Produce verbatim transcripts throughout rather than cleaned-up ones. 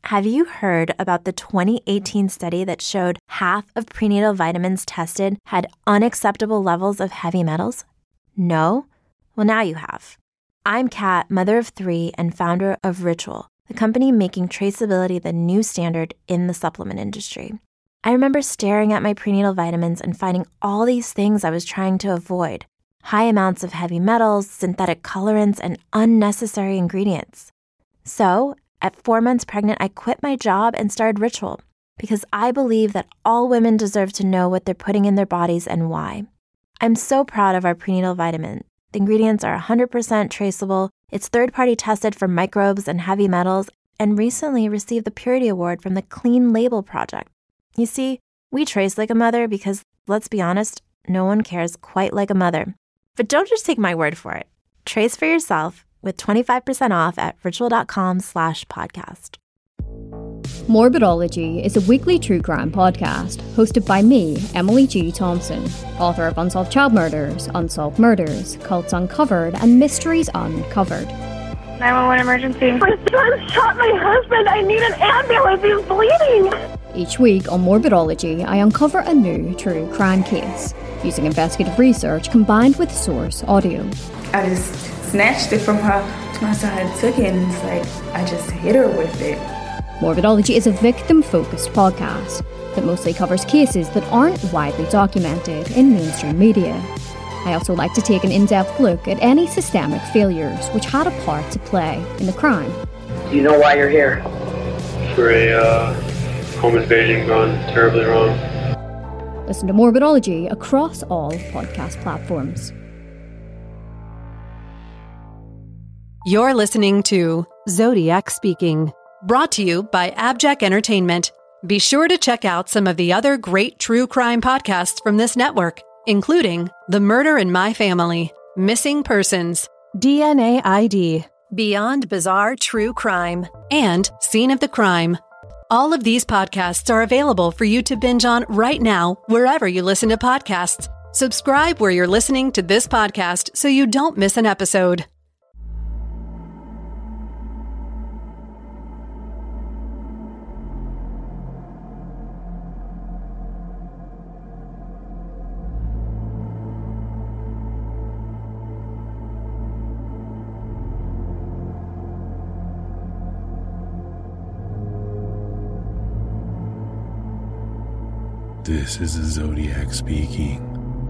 Have you heard about the twenty eighteen study that showed half of prenatal vitamins tested had unacceptable levels of heavy metals? No? Well, now you have. I'm Kat, mother of three and founder of Ritual, the company making traceability the new standard in the supplement industry. I remember staring at my prenatal vitamins and finding all these things I was trying to avoid. High amounts of heavy metals, synthetic colorants, and unnecessary ingredients. So, at four months pregnant, I quit my job and started Ritual because I believe that all women deserve to know what they're putting in their bodies and why. I'm so proud of our prenatal vitamin. The ingredients are one hundred percent traceable, it's third-party tested for microbes and heavy metals, and recently received the Purity Award from the Clean Label Project. You see, we trace like a mother because, let's be honest, no one cares quite like a mother. But don't just take my word for it. Trace for yourself with twenty-five percent off at ritual.com slash podcast. Morbidology is a weekly true crime podcast hosted by me, Emily G. Thompson, author of Unsolved Child Murders, Unsolved Murders, Cults Uncovered, and Mysteries Uncovered. nine one one emergency. My son shot my husband. I need an ambulance. He's bleeding. Each week on Morbidology, I uncover a new true crime case using investigative research combined with source audio. I just snatched it from her. My son took it and it's like, I just hit her with it. Morbidology is a victim-focused podcast that mostly covers cases that aren't widely documented in mainstream media. I also like to take an in-depth look at any systemic failures which had a part to play in the crime. Do you know why you're here? For a uh, home invasion gone terribly wrong. Listen to Morbidology across all podcast platforms. You're listening to Zodiac Speaking, brought to you by Abject Entertainment. Be sure to check out some of the other great true crime podcasts from this network, including The Murder in My Family, Missing Persons, D N A I D, Beyond Bizarre True Crime, and Scene of the Crime. All of these podcasts are available for you to binge on right now, wherever you listen to podcasts. Subscribe where you're listening to this podcast so you don't miss an episode. This is the Zodiac Speaking.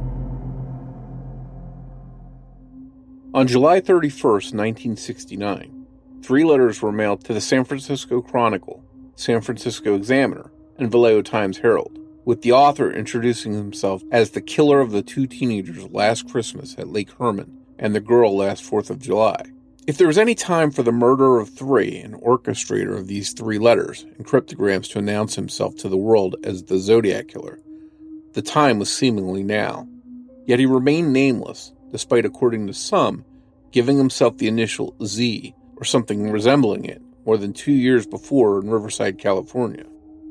On July thirty-first, nineteen sixty-nine, three letters were mailed to the San Francisco Chronicle, San Francisco Examiner, and Vallejo Times-Herald, with the author introducing himself as the killer of the two teenagers last Christmas at Lake Herman and the girl last fourth of July. If there was any time for the murderer of three, an orchestrator of these three letters and cryptograms, to announce himself to the world as the Zodiac Killer, the time was seemingly now. Yet he remained nameless, despite, according to some, giving himself the initial Z, or something resembling it, more than two years before in Riverside, California.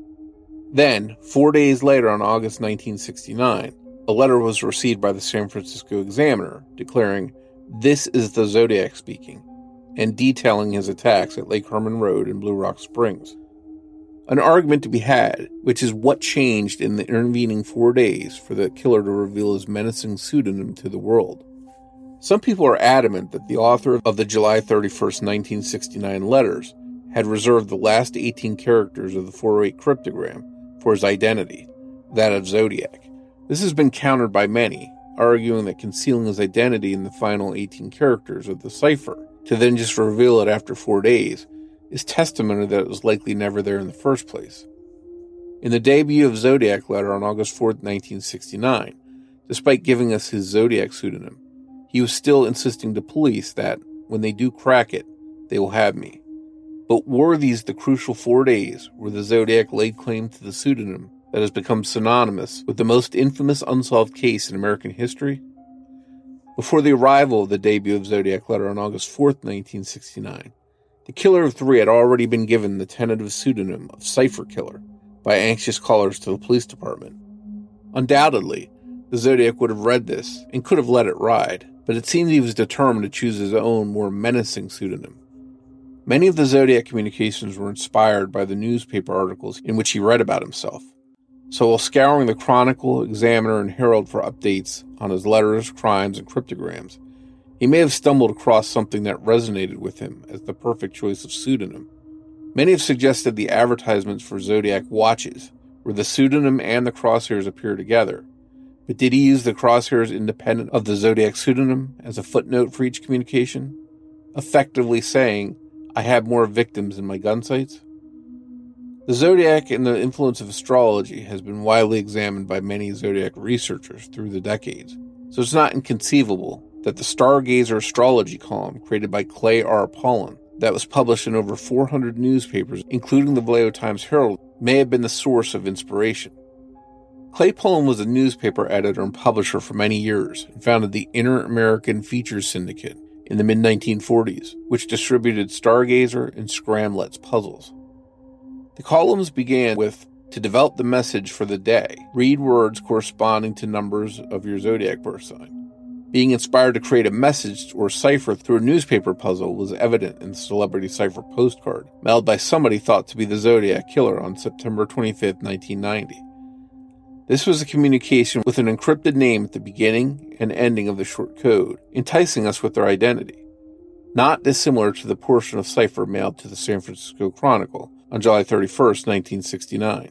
Then, four days later on August nineteen sixty-nine, a letter was received by the San Francisco Examiner declaring, "This is the Zodiac Speaking," and detailing his attacks at Lake Herman Road and Blue Rock Springs. An argument to be had, which is what changed in the intervening four days for the killer to reveal his menacing pseudonym to the world. Some people are adamant that the author of the July thirty-first, nineteen sixty-nine letters had reserved the last eighteen characters of the four oh eight cryptogram for his identity, that of Zodiac. This has been countered by many, arguing that concealing his identity in the final eighteen characters of the cipher, to then just reveal it after four days, is testimony that it was likely never there in the first place. In the debut of Zodiac letter on August fourth, nineteen sixty-nine, despite giving us his Zodiac pseudonym, he was still insisting to police that, when they do crack it, they will have me. But were these the crucial four days where the Zodiac laid claim to the pseudonym that has become synonymous with the most infamous unsolved case in American history? Before the arrival of the debut of Zodiac letter on August fourth, nineteen sixty-nine, the killer of three had already been given the tentative pseudonym of Cipher Killer by anxious callers to the police department. Undoubtedly, the Zodiac would have read this and could have let it ride, but it seemed he was determined to choose his own, more menacing pseudonym. Many of the Zodiac communications were inspired by the newspaper articles in which he read about himself. So while scouring the Chronicle, Examiner, and Herald for updates on his letters, crimes, and cryptograms, he may have stumbled across something that resonated with him as the perfect choice of pseudonym. Many have suggested the advertisements for Zodiac watches, where the pseudonym and the crosshairs appear together. But did he use the crosshairs independent of the Zodiac pseudonym as a footnote for each communication, effectively saying, "I have more victims in my gun sights"? The Zodiac and the influence of astrology has been widely examined by many Zodiac researchers through the decades, so it's not inconceivable that the Stargazer astrology column created by Clay R. Pollan, that was published in over four hundred newspapers, including the Vallejo Times-Herald, may have been the source of inspiration. Clay Pollan was a newspaper editor and publisher for many years and founded the Inter-American Features Syndicate in the mid nineteen forties, which distributed Stargazer and Scramlet's puzzles. The columns began with, "To develop the message for the day, read words corresponding to numbers of your zodiac birth sign." Being inspired to create a message or cipher through a newspaper puzzle was evident in the Celebrity Cipher postcard, mailed by somebody thought to be the Zodiac Killer on September twenty-fifth, nineteen ninety. This was a communication with an encrypted name at the beginning and ending of the short code, enticing us with their identity. Not dissimilar to the portion of cipher mailed to the San Francisco Chronicle on July thirty-first, nineteen sixty-nine.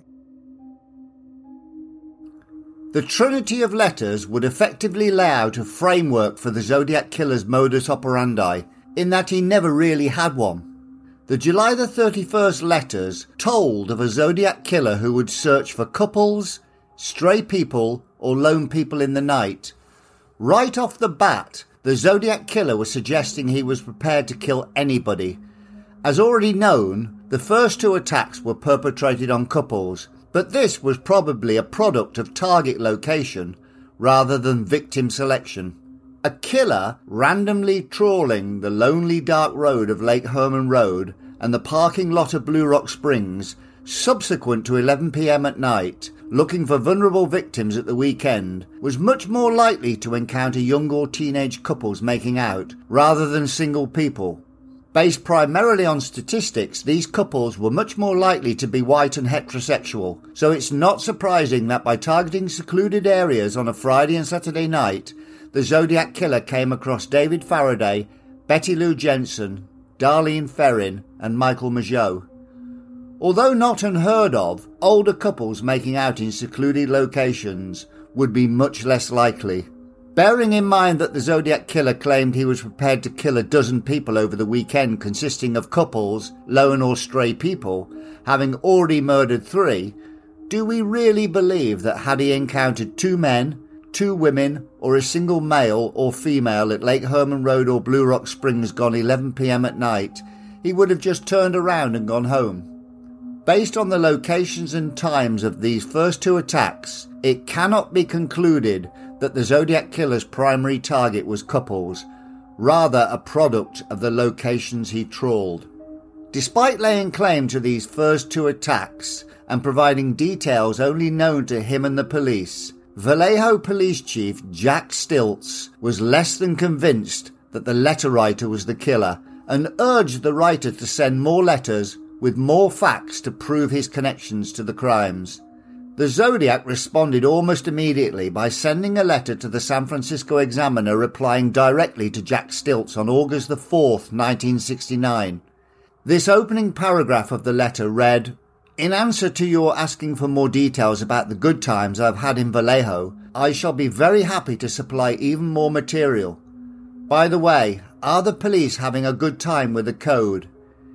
The trinity of letters would effectively lay out a framework for the Zodiac Killer's modus operandi, in that he never really had one. The July the thirty-first letters told of a Zodiac Killer who would search for couples, stray people, or lone people in the night. Right off the bat, the Zodiac Killer was suggesting he was prepared to kill anybody. As already known, the first two attacks were perpetrated on couples, but this was probably a product of target location rather than victim selection. A killer randomly trawling the lonely dark road of Lake Herman Road and the parking lot of Blue Rock Springs subsequent to eleven p.m. at night, looking for vulnerable victims at the weekend, was much more likely to encounter young or teenage couples making out rather than single people. Based primarily on statistics, these couples were much more likely to be white and heterosexual, so it's not surprising that by targeting secluded areas on a Friday and Saturday night, the Zodiac Killer came across David Faraday, Betty Lou Jensen, Darlene Ferrin, and Michael Mageau. Although not unheard of, older couples making out in secluded locations would be much less likely. Bearing in mind that the Zodiac Killer claimed he was prepared to kill a dozen people over the weekend consisting of couples, lone or stray people, having already murdered three, do we really believe that had he encountered two men, two women, or a single male or female at Lake Herman Road or Blue Rock Springs gone eleven p.m. at night, he would have just turned around and gone home? Based on the locations and times of these first two attacks, it cannot be concluded that the Zodiac Killer's primary target was couples, rather a product of the locations he trawled. Despite laying claim to these first two attacks and providing details only known to him and the police, Vallejo Police Chief Jack Stilts was less than convinced that the letter writer was the killer and urged the writer to send more letters with more facts to prove his connections to the crimes. The Zodiac responded almost immediately by sending a letter to the San Francisco Examiner replying directly to Jack Stilts on August the fourth, nineteen sixty-nine. This opening paragraph of the letter read, "In answer to your asking for more details about the good times I've had in Vallejo, I shall be very happy to supply even more material. By the way, are the police having a good time with the code?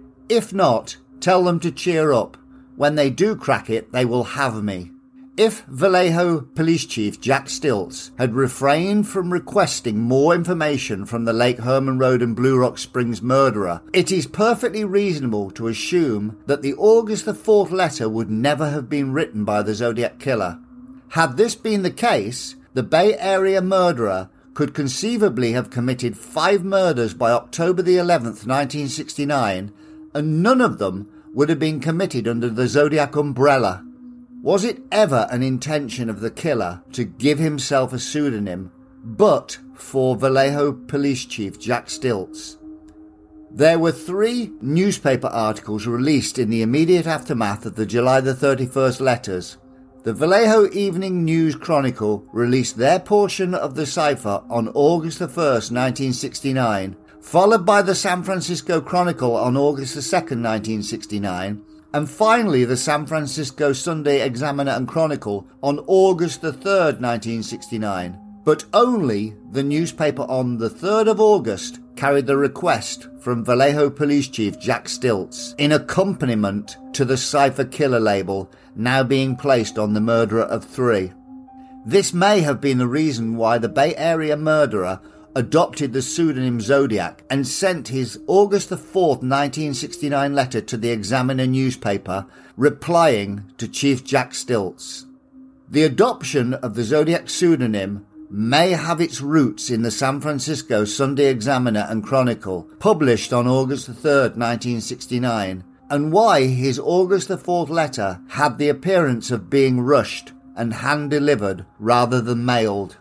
If not, tell them to cheer up. When they do crack it, they will have me." If Vallejo Police Chief Jack Stilts had refrained from requesting more information from the Lake Herman Road and Blue Rock Springs murderer, it is perfectly reasonable to assume that the August the fourth letter would never have been written by the Zodiac Killer. Had this been the case, the Bay Area murderer could conceivably have committed five murders by October the eleventh, nineteen sixty-nine, and none of them would have been committed under the Zodiac umbrella. Was it ever an intention of the killer to give himself a pseudonym, but for Vallejo Police Chief Jack Stilts? There were three newspaper articles released in the immediate aftermath of the July the thirty-first letters. The Vallejo Evening News Chronicle released their portion of the cipher on August the first, nineteen sixty-nine, followed by the San Francisco Chronicle on August the second, nineteen sixty-nine, and finally the San Francisco Sunday Examiner and Chronicle on August the third, nineteen sixty-nine. But only the newspaper on the third of August carried the request from Vallejo Police Chief Jack Stiltz in accompaniment to the Cipher Killer label now being placed on the murderer of three. This may have been the reason why the Bay Area murderer adopted the pseudonym Zodiac and sent his August the fourth, nineteen sixty-nine letter to the Examiner newspaper replying to Chief Jack Stiltz. The adoption of the Zodiac pseudonym may have its roots in the San Francisco Sunday Examiner and Chronicle, published on August the third, nineteen sixty-nine, and why his August the fourth letter had the appearance of being rushed and hand-delivered rather than mailed.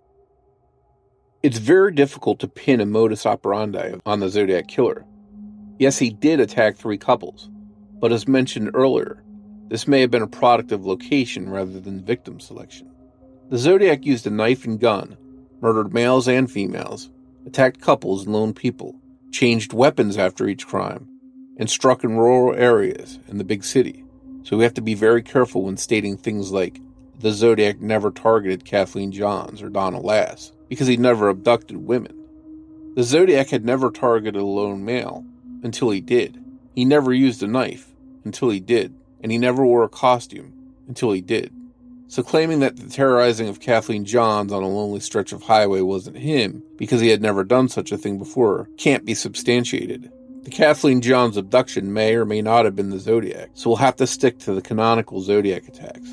It's very difficult to pin a modus operandi on the Zodiac Killer. Yes, he did attack three couples, but as mentioned earlier, this may have been a product of location rather than victim selection. The Zodiac used a knife and gun, murdered males and females, attacked couples and lone people, changed weapons after each crime, and struck in rural areas in the big city. So we have to be very careful when stating things like, the Zodiac never targeted Kathleen Johns or Donna Lass, because he never abducted women. The Zodiac had never targeted a lone male until he did. He never used a knife until he did, and he never wore a costume until he did. So claiming that the terrorizing of Kathleen Johns on a lonely stretch of highway wasn't him, because he had never done such a thing before, can't be substantiated. The Kathleen Johns abduction may or may not have been the Zodiac, so we'll have to stick to the canonical Zodiac attacks.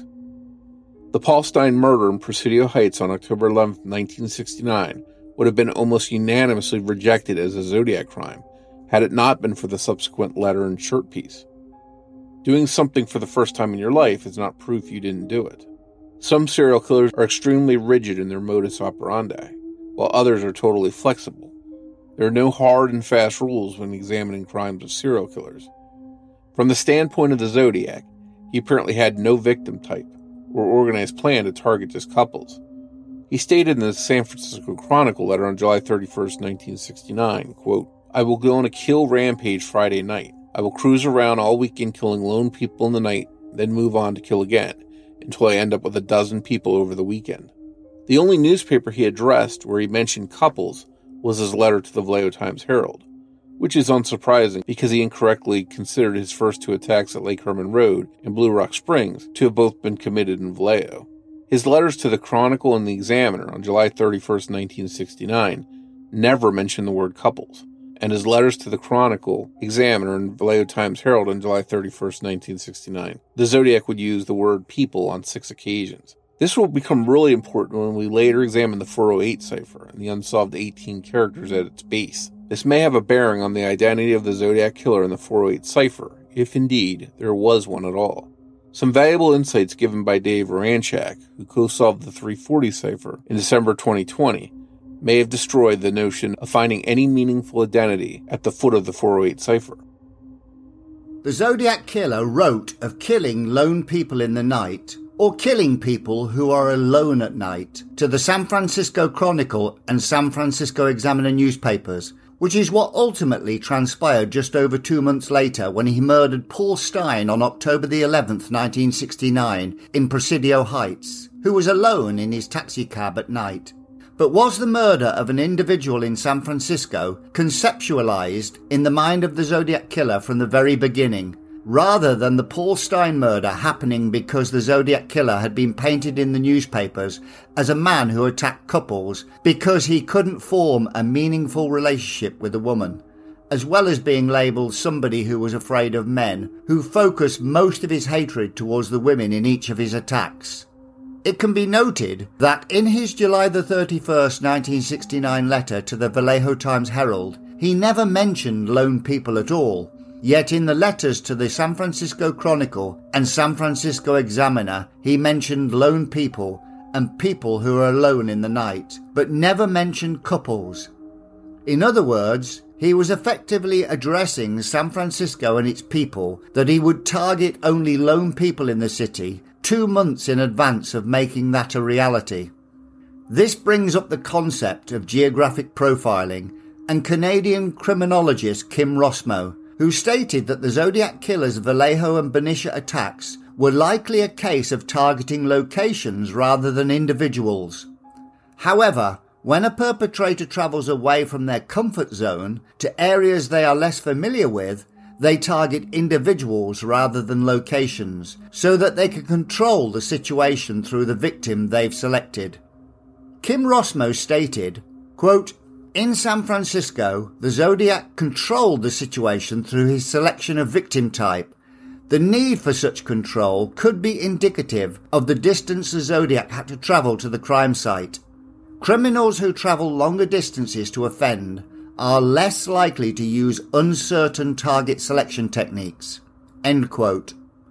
The Paul Stine murder in Presidio Heights on October eleventh, nineteen sixty-nine would have been almost unanimously rejected as a Zodiac crime, had it not been for the subsequent letter and shirt piece. Doing something for the first time in your life is not proof you didn't do it. Some serial killers are extremely rigid in their modus operandi, while others are totally flexible. There are no hard and fast rules when examining crimes of serial killers. From the standpoint of the Zodiac, he apparently had no victim type or organized plan to target just couples. He stated in the San Francisco Chronicle letter on July thirty-first, nineteen sixty-nine, quote, "I will go on a kill rampage Friday night. I will cruise around all weekend killing lone people in the night, then move on to kill again, until I end up with a dozen people over the weekend." The only newspaper he addressed where he mentioned couples was his letter to the Vallejo Times-Herald, which is unsurprising because he incorrectly considered his first two attacks at Lake Herman Road and Blue Rock Springs to have both been committed in Vallejo. His letters to the Chronicle and the Examiner on July thirty-first, nineteen sixty-nine never mentioned the word couples, and his letters to the Chronicle, Examiner, and Vallejo Times-Herald on July thirty-first, nineteen sixty-nine, the Zodiac would use the word people on six occasions. This will become really important when we later examine the four oh eight cipher and the unsolved eighteen characters at its base. This may have a bearing on the identity of the Zodiac Killer in the four oh eight cipher, if indeed there was one at all. Some valuable insights given by Dave Ranchak, who co-solved the three forty cipher in December twenty twenty, may have destroyed the notion of finding any meaningful identity at the foot of the four oh eight cipher. The Zodiac Killer wrote of killing lone people in the night, or killing people who are alone at night, to the San Francisco Chronicle and San Francisco Examiner newspapers, which is what ultimately transpired just over two months later when he murdered Paul Stine on October the eleventh, nineteen sixty-nine, in Presidio Heights, who was alone in his taxicab at night. But was the murder of an individual in San Francisco conceptualized in the mind of the Zodiac Killer from the very beginning, rather than the Paul Stine murder happening because the Zodiac Killer had been painted in the newspapers as a man who attacked couples because he couldn't form a meaningful relationship with a woman, as well as being labelled somebody who was afraid of men, who focused most of his hatred towards the women in each of his attacks? It can be noted that in his July the thirty-first, nineteen sixty-nine letter to the Vallejo Times-Herald, he never mentioned lone people at all. Yet in the letters to the San Francisco Chronicle and San Francisco Examiner, he mentioned lone people and people who are alone in the night, but never mentioned couples. In other words, he was effectively addressing San Francisco and its people that he would target only lone people in the city two months in advance of making that a reality. This brings up the concept of geographic profiling and Canadian criminologist Kim Rossmo, who stated that the Zodiac Killer's Vallejo and Benicia attacks were likely a case of targeting locations rather than individuals. However, when a perpetrator travels away from their comfort zone to areas they are less familiar with, they target individuals rather than locations, so that they can control the situation through the victim they've selected. Kim Rossmo stated, quote, "In San Francisco, the Zodiac controlled the situation through his selection of victim type. The need for such control could be indicative of the distance the Zodiac had to travel to the crime site. Criminals who travel longer distances to offend are less likely to use uncertain target selection techniques." End quote.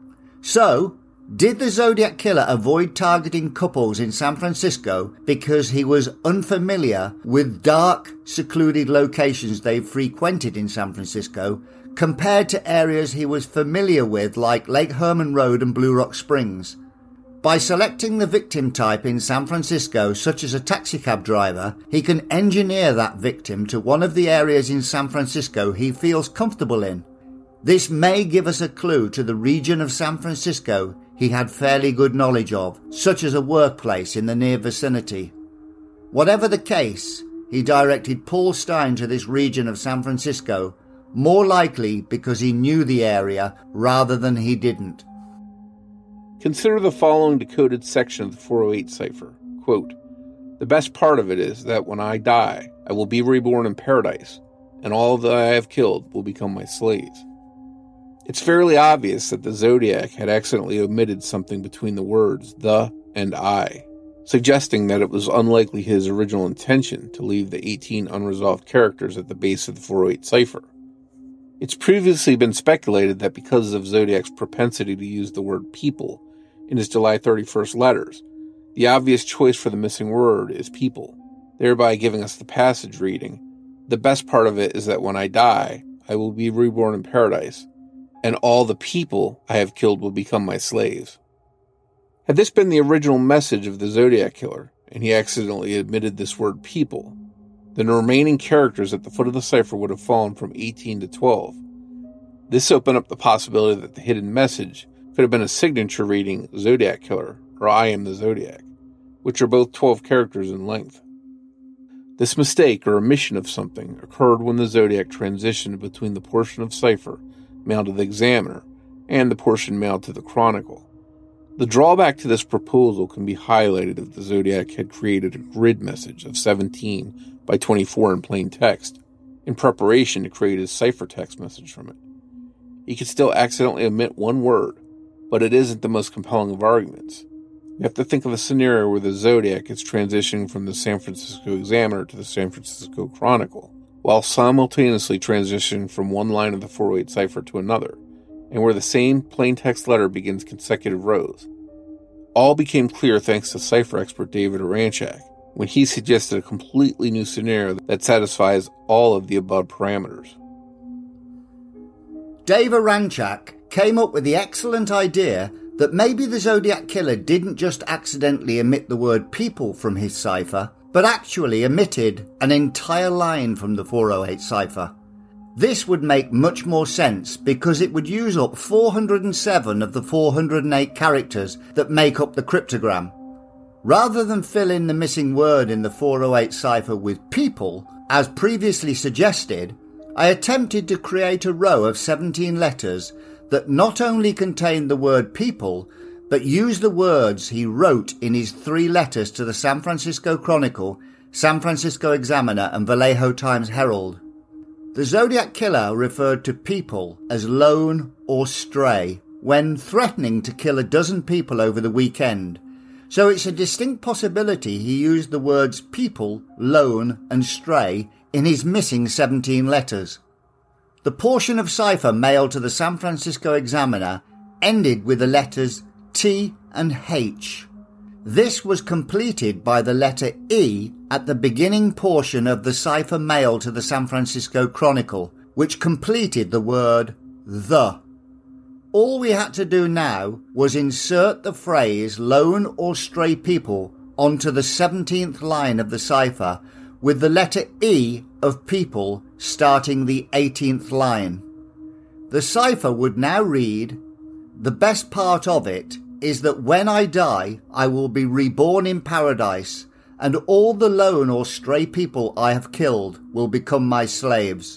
So, did the Zodiac Killer avoid targeting couples in San Francisco because he was unfamiliar with dark, secluded locations they frequented in San Francisco compared to areas he was familiar with like Lake Herman Road and Blue Rock Springs? By selecting the victim type in San Francisco, such as a taxicab driver, he can engineer that victim to one of the areas in San Francisco he feels comfortable in. This may give us a clue to the region of San Francisco he had fairly good knowledge of, such as a workplace in the near vicinity. Whatever the case, he directed Paul Stine to this region of San Francisco, more likely because he knew the area rather than he didn't. Consider the following decoded section of the four oh eight cipher. Quote, "The best part of it is that when I die, I will be reborn in paradise, and all that I have killed will become my slaves." It's fairly obvious that the Zodiac had accidentally omitted something between the words the and I, suggesting that it was unlikely his original intention to leave the eighteen unresolved characters at the base of the four oh eight cipher. It's previously been speculated that because of Zodiac's propensity to use the word people in his July thirty-first letters, the obvious choice for the missing word is people, thereby giving us the passage reading, "The best part of it is that when I die, I will be reborn in paradise, and all the people I have killed will become my slaves." Had this been the original message of the Zodiac Killer, and he accidentally omitted this word people, then the remaining characters at the foot of the cipher would have fallen from eighteen to twelve. This opened up the possibility that the hidden message could have been a signature reading Zodiac Killer or I am the Zodiac, which are both twelve characters in length. This mistake or omission of something occurred when the Zodiac transitioned between the portion of cipher mailed to the Examiner and the portion mailed to the Chronicle. The drawback to this proposal can be highlighted if the Zodiac had created a grid message of seventeen by twenty-four in plain text, in preparation to create his ciphertext message from it. He could still accidentally omit one word, but it isn't the most compelling of arguments. We have to think of a scenario where the Zodiac is transitioning from the San Francisco Examiner to the San Francisco Chronicle, while simultaneously transitioning from one line of the four oh eight cipher to another, and where the same plain text letter begins consecutive rows. All became clear thanks to cipher expert David Aranchak, when he suggested a completely new scenario that satisfies all of the above parameters. Dave Aranchak came up with the excellent idea that maybe the Zodiac Killer didn't just accidentally omit the word people from his cipher, but actually omitted an entire line from the four oh eight cipher. This would make much more sense because it would use up four hundred seven of the four hundred eight characters that make up the cryptogram. Rather than fill in the missing word in the four oh eight cipher with people, as previously suggested, I attempted to create a row of seventeen letters that not only contained the word people, but used the words he wrote in his three letters to the San Francisco Chronicle, San Francisco Examiner, and Vallejo Times-Herald. The Zodiac Killer referred to people as lone or stray when threatening to kill a dozen people over the weekend, so it's a distinct possibility he used the words people, lone, and stray in his missing seventeen letters. The portion of cipher mailed to the San Francisco Examiner ended with the letters T and H. This was completed by the letter E at the beginning portion of the cipher mailed to the San Francisco Chronicle, which completed the word the. All we had to do now was insert the phrase lone or stray people onto the seventeenth line of the cipher, with the letter E of people starting the eighteenth line. The cipher would now read, "The best part of it is that when I die, I will be reborn in paradise, and all the lone or stray people I have killed will become my slaves."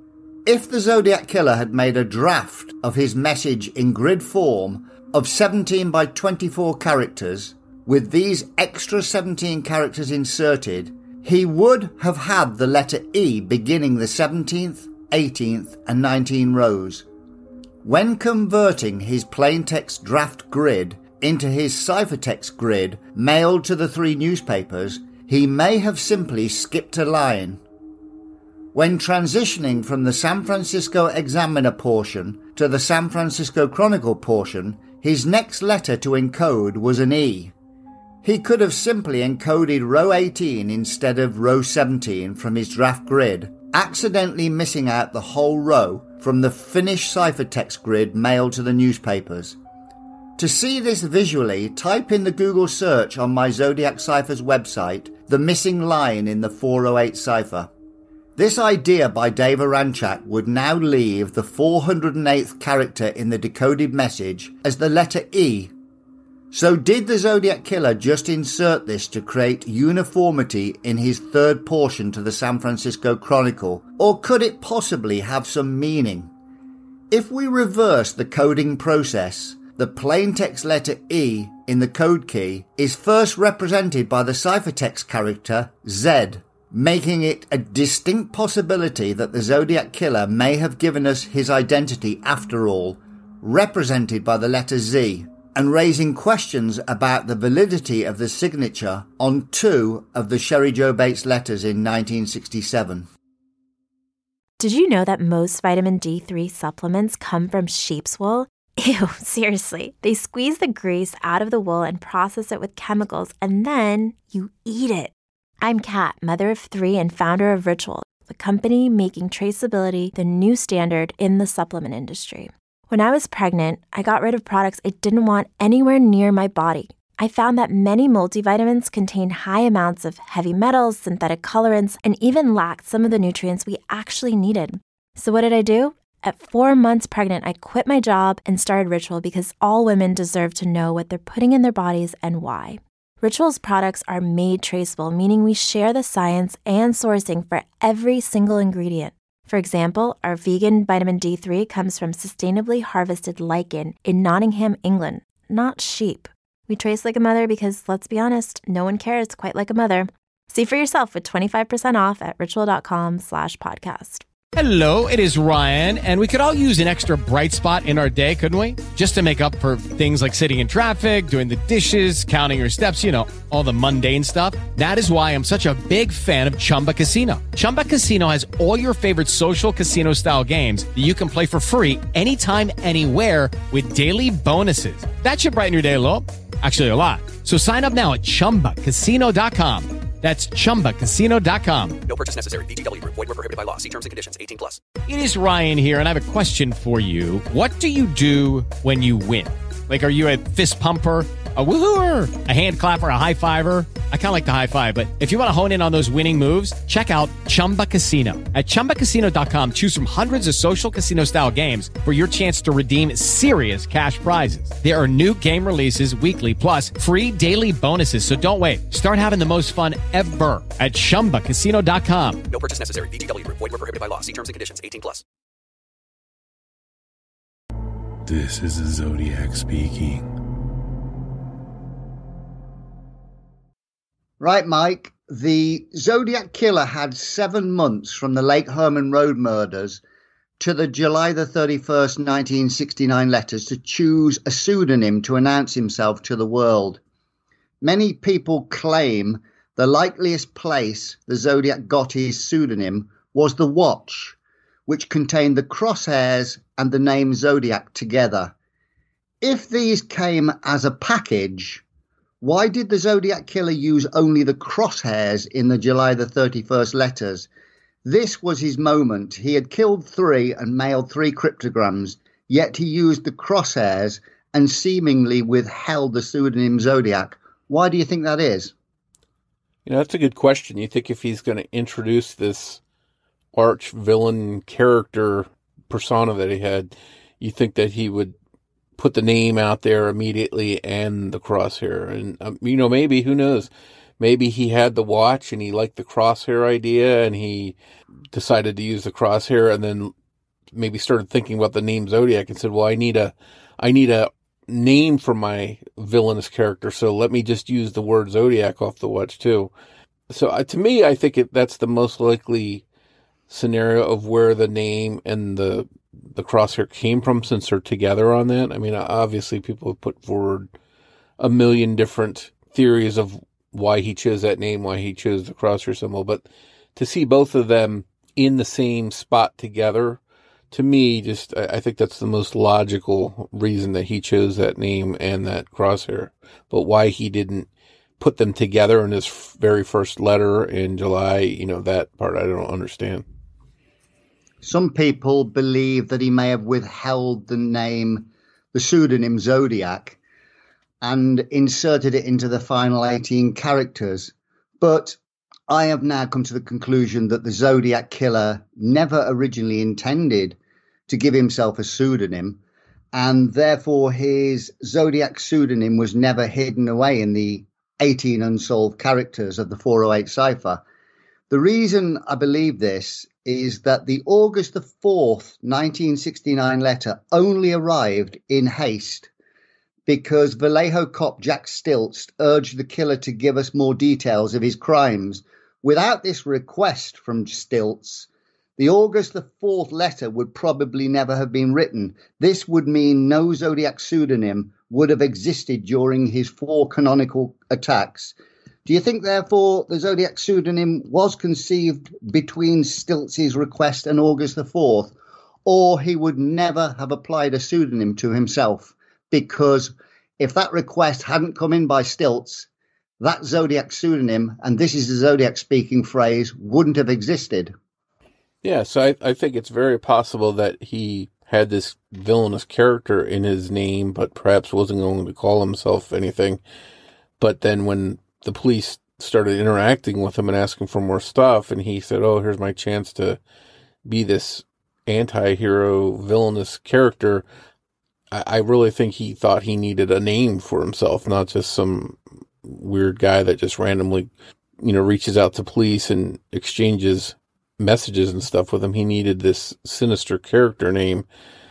If the Zodiac Killer had made a draft of his message in grid form of seventeen by twenty-four characters, with these extra seventeen characters inserted, he would have had the letter E beginning the seventeenth, eighteenth, and nineteenth rows. When converting his plaintext draft grid into his ciphertext grid mailed to the three newspapers, he may have simply skipped a line. When transitioning from the San Francisco Examiner portion to the San Francisco Chronicle portion, his next letter to encode was an E. He could have simply encoded row eighteen instead of row seventeen from his draft grid, accidentally missing out the whole row from the finished ciphertext grid mailed to the newspapers. To see this visually, type in the Google search on my Zodiac Ciphers website the missing line in the four oh eight cipher. This idea by Dave Aranchak would now leave the four hundred eighth character in the decoded message as the letter E. So did the Zodiac Killer just insert this to create uniformity in his third portion to the San Francisco Chronicle, or could it possibly have some meaning? If we reverse the coding process, the plaintext letter E in the code key is first represented by the ciphertext character Z, making it a distinct possibility that the Zodiac Killer may have given us his identity after all, represented by the letter Z, and raising questions about the validity of the signature on two of the Sherry Joe Bates letters in nineteen sixty-seven. Did you know that most vitamin D three supplements come from sheep's wool? Ew, seriously. They squeeze the grease out of the wool and process it with chemicals, and then you eat it. I'm Kat, mother of three and founder of Ritual, the company making traceability the new standard in the supplement industry. When I was pregnant, I got rid of products I didn't want anywhere near my body. I found that many multivitamins contain high amounts of heavy metals, synthetic colorants, and even lacked some of the nutrients we actually needed. So what did I do? At four months pregnant, I quit my job and started Ritual because all women deserve to know what they're putting in their bodies and why. Ritual's products are made traceable, meaning we share the science and sourcing for every single ingredient. For example, our vegan vitamin D three comes from sustainably harvested lichen in Nottingham, England, not sheep. We trace like a mother because, let's be honest, no one cares quite like a mother. See for yourself with twenty-five percent off at ritual.com slash podcast. Hello, it is Ryan, and we could all use an extra bright spot in our day, couldn't we? Just to make up for things like sitting in traffic, doing the dishes, counting your steps, you know, all the mundane stuff. That is why I'm such a big fan of Chumba Casino. Chumba Casino has all your favorite social casino-style games that you can play for free anytime, anywhere with daily bonuses. That should brighten your day a little. Actually, a lot. So sign up now at chumba casino dot com. That's chumba casino dot com. No purchase necessary. V G W Group. Void where prohibited by law. See terms and conditions. eighteen plus. It is Ryan here, and I have a question for you. What do you do when you win? Like, are you a fist pumper, a woohooer, a hand clapper, a high fiver? I kind of like the high five, but if you want to hone in on those winning moves, check out Chumba Casino. At chumba casino dot com, choose from hundreds of social casino-style games for your chance to redeem serious cash prizes. There are new game releases weekly, plus free daily bonuses, so don't wait. Start having the most fun ever at chumba casino dot com. No purchase necessary. V G W Group. Void where prohibited by law. See terms and conditions. eighteen plus. This is the Zodiac speaking. Right, Mike, the Zodiac Killer had seven months from the Lake Herman Road murders to the July the thirty-first, nineteen sixty-nine letters to choose a pseudonym to announce himself to the world. Many people claim the likeliest place the Zodiac got his pseudonym was the watch, which contained the crosshairs and the name Zodiac together. If these came as a package, Why did the Zodiac Killer use only the crosshairs in the July the thirty-first letters? This was his moment. He had killed three and mailed three cryptograms, yet he used the crosshairs and seemingly withheld the pseudonym Zodiac. Why do you think that is? You know, that's a good question. You think if he's going to introduce this arch villain character persona that he had, you think that he would put the name out there immediately and the crosshair. And, um, you know, maybe, who knows? Maybe he had the watch and he liked the crosshair idea and he decided to use the crosshair and then maybe started thinking about the name Zodiac and said, well, I need a, I need a name for my villainous character. So let me just use the word Zodiac off the watch too. So uh, to me, I think it, that's the most likely scenario of where the name and the the crosshair came from, since they're together on that. I mean, obviously people have put forward a million different theories of why he chose that name, why he chose the crosshair symbol, but to see both of them in the same spot together, to me, just, I think that's the most logical reason that he chose that name and that crosshair. But why he didn't put them together in his very first letter in July, you know, that part I don't understand. Some people believe that he may have withheld the name, the pseudonym Zodiac, and inserted it into the final eighteen characters. But I have now come to the conclusion that the Zodiac Killer never originally intended to give himself a pseudonym, and therefore his Zodiac pseudonym was never hidden away in the eighteen unsolved characters of the four oh eight cipher. The reason I believe this is that the August the fourth, nineteen sixty-nine letter only arrived in haste because Vallejo cop Jack Stilts urged the killer to give us more details of his crimes. Without this request from Stilts, the August the fourth letter would probably never have been written. This would mean no Zodiac pseudonym would have existed during his four canonical attacks. Do you think, therefore, the Zodiac pseudonym was conceived between Stilts' request and August the fourth, or he would never have applied a pseudonym to himself? Because if that request hadn't come in by Stilts, that Zodiac pseudonym, and this is the Zodiac speaking phrase, wouldn't have existed. Yeah, so I, I think it's very possible that he had this villainous character in his name, but perhaps wasn't going to call himself anything. But then when the police started interacting with him and asking for more stuff, and he said, oh, here's my chance to be this anti-hero villainous character, I, I really think he thought he needed a name for himself, not just some weird guy that just randomly, you know, reaches out to police and exchanges messages and stuff with them. He needed this sinister character name.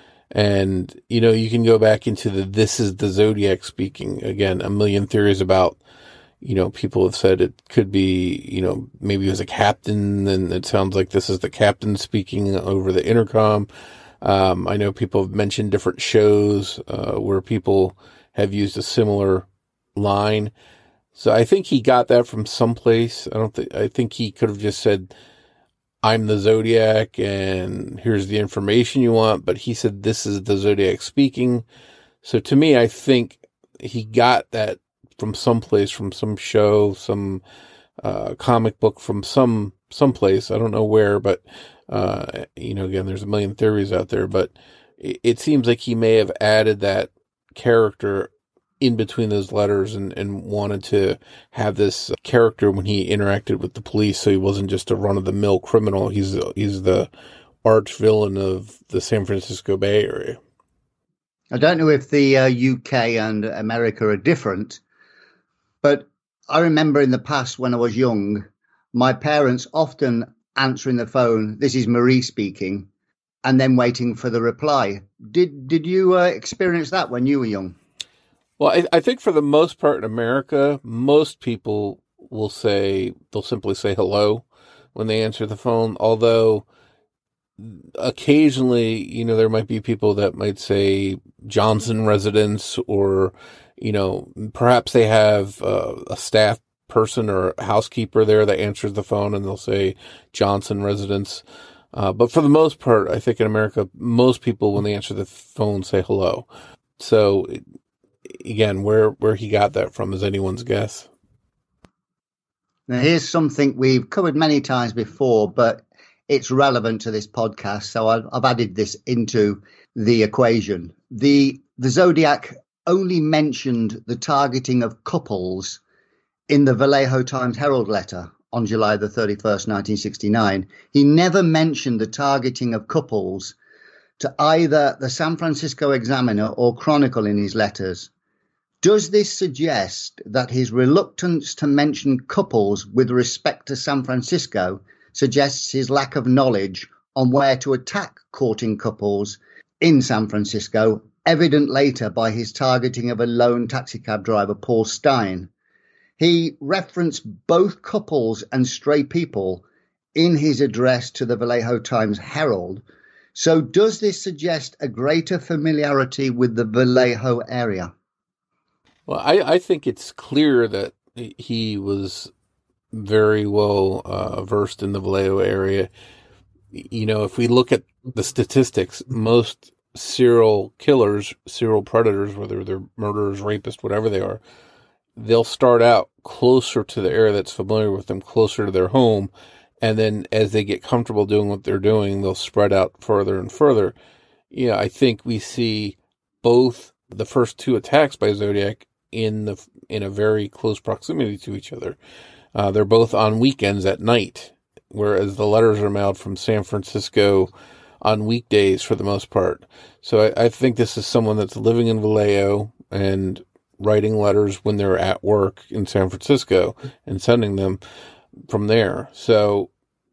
And, you know, you can go back into the, this is the Zodiac speaking. Again, a million theories about, you know, people have said it could be, you know, maybe it was a captain, and it sounds like this is the captain speaking over the intercom. Um, I know people have mentioned different shows, uh, where people have used a similar line. So I think he got that from someplace. I don't think, I think he could have just said, I'm the Zodiac and here's the information you want. But he said, this is the Zodiac speaking. So to me, I think he got that from someplace, from some show, some, uh, comic book, from some, someplace. I don't know where, but, uh, you know, again, there's a million theories out there, but it, it seems like he may have added that character in between those letters and, and wanted to have this character when he interacted with the police. So he wasn't just a run of the mill criminal. He's, he's the arch villain of the San Francisco Bay Area. I don't know if the uh, U K and America are different, but I remember in the past when I was young, my parents often answering the phone, this is Marie speaking, and then waiting for the reply. Did, did you uh, experience that when you were young? Well, I, I think for the most part in America, most people will say, they'll simply say hello when they answer the phone. Although occasionally, you know, there might be people that might say Johnson residence, or, you know, perhaps they have uh, a staff person or a housekeeper there that answers the phone and they'll say Johnson residence. Uh, but for the most part, I think in America, most people when they answer the phone say hello. So, it, again, where, where he got that from is anyone's guess. Now, here's something we've covered many times before, but it's relevant to this podcast, so I've, I've added this into the equation. The, the Zodiac only mentioned the targeting of couples in the Vallejo Times-Herald letter on July the thirty-first, nineteen sixty-nine. He never mentioned the targeting of couples to either the San Francisco Examiner or Chronicle in his letters. Does this suggest that his reluctance to mention couples with respect to San Francisco suggests his lack of knowledge on where to attack courting couples in San Francisco, evident later by his targeting of a lone taxicab driver, Paul Stein? He referenced both couples and stray people in his address to the Vallejo Times-Herald. So does this suggest a greater familiarity with the Vallejo area? Well, I, I think it's clear that he was very well uh, versed in the Vallejo area. You know, if we look at the statistics, most serial killers, serial predators, whether they're murderers, rapists, whatever they are, they'll start out closer to the area that's familiar with them, closer to their home. And then as they get comfortable doing what they're doing, they'll spread out further and further. Yeah, I think we see both the first two attacks by Zodiac in the in a very close proximity to each other. Uh, they're both on weekends at night, whereas the letters are mailed from San Francisco on weekdays for the most part. So I, I think this is someone that's living in Vallejo and writing letters when they're at work in San Francisco and sending them from there. So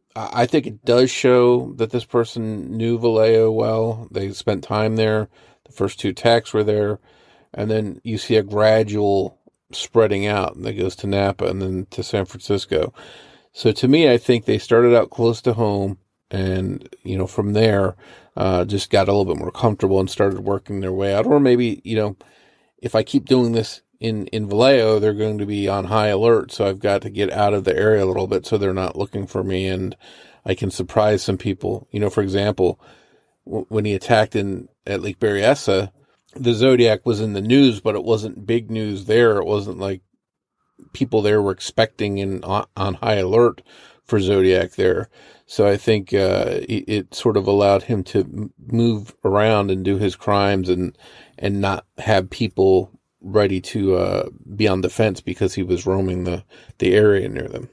I think it does show that this person knew Vallejo well. They spent time there. The first two attacks were there. And then you see a gradual spreading out that goes to Napa and then to San Francisco. So to me, I think they started out close to home and, you know, from there, uh, just got a little bit more comfortable and started working their way out. Or maybe, you know, if I keep doing this in, in Vallejo, they're going to be on high alert. So I've got to get out of the area a little bit so they're not looking for me and I can surprise some people. You know, for example, w- when he attacked in at Lake Berryessa, the Zodiac was in the news, but it wasn't big news there. It wasn't like people there were expecting and on, on high alert for Zodiac there. So I think uh, it, it sort of allowed him to move around and do his crimes and and not have people ready to uh, be on defense because he was roaming the, the area near them.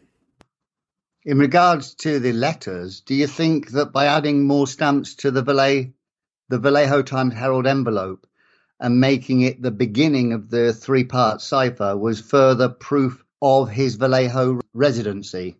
In regards to the letters, do you think that by adding more stamps to the Vallejo, the Vallejo Times-Herald envelope, and making it the beginning of the three-part cipher was further proof of his Vallejo residency?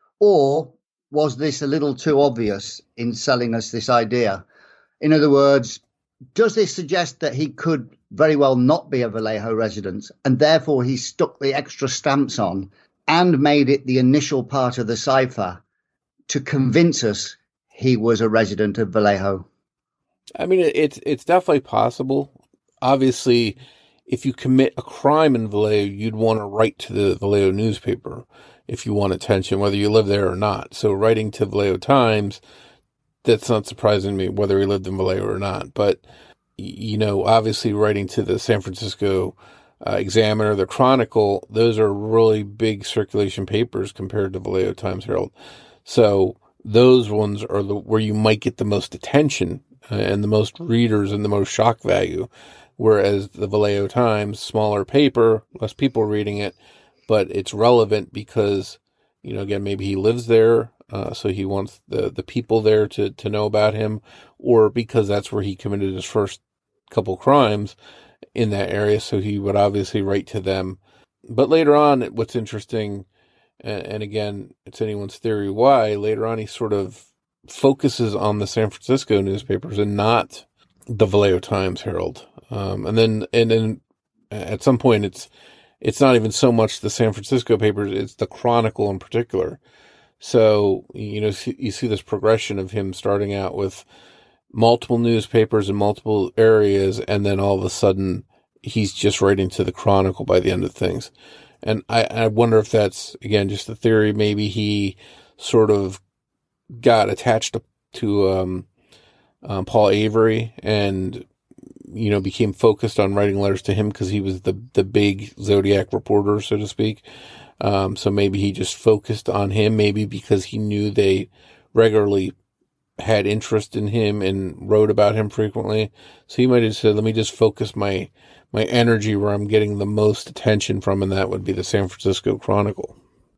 Or was this a little too obvious in selling us this idea? In other words, does this suggest that he could very well not be a Vallejo resident, and therefore he stuck the extra stamps on and made it the initial part of the cipher to convince us he was a resident of Vallejo? I mean, it's it's definitely possible. Obviously, if you commit a crime in Vallejo, you'd want to write to the Vallejo newspaper if you want attention, whether you live there or not. So writing to Vallejo Times, that's not surprising me, whether he lived in Vallejo or not. But, you know, obviously writing to the San Francisco uh, Examiner, the Chronicle, those are really big circulation papers compared to Vallejo Times-Herald. So those ones are the where you might get the most attention and the most readers and the most shock value. Whereas the Vallejo Times, smaller paper, less people reading it, but it's relevant because, you know, again, maybe he lives there, uh, so he wants the, the people there to, to know about him, or because that's where he committed his first couple crimes in that area, so he would obviously write to them. But later on, what's interesting, and, and again, it's anyone's theory why, later on he sort of focuses on the San Francisco newspapers and not the Vallejo Times-Herald. Um, and then, and then at some point it's, it's not even so much the San Francisco papers, it's the Chronicle in particular. So, you know, you see this progression of him starting out with multiple newspapers in multiple areas, and then all of a sudden he's just writing to the Chronicle by the end of things. And I, I wonder if that's, again, just a theory. Maybe he sort of got attached to, to um, um, Paul Avery and you know, became focused on writing letters to him because he was the, the big Zodiac reporter, so to speak. Um, so maybe he just focused on him, maybe because he knew they regularly had interest in him and wrote about him frequently. So he might have said, let me just focus my, my energy where I'm getting the most attention from, and that would be the San Francisco Chronicle.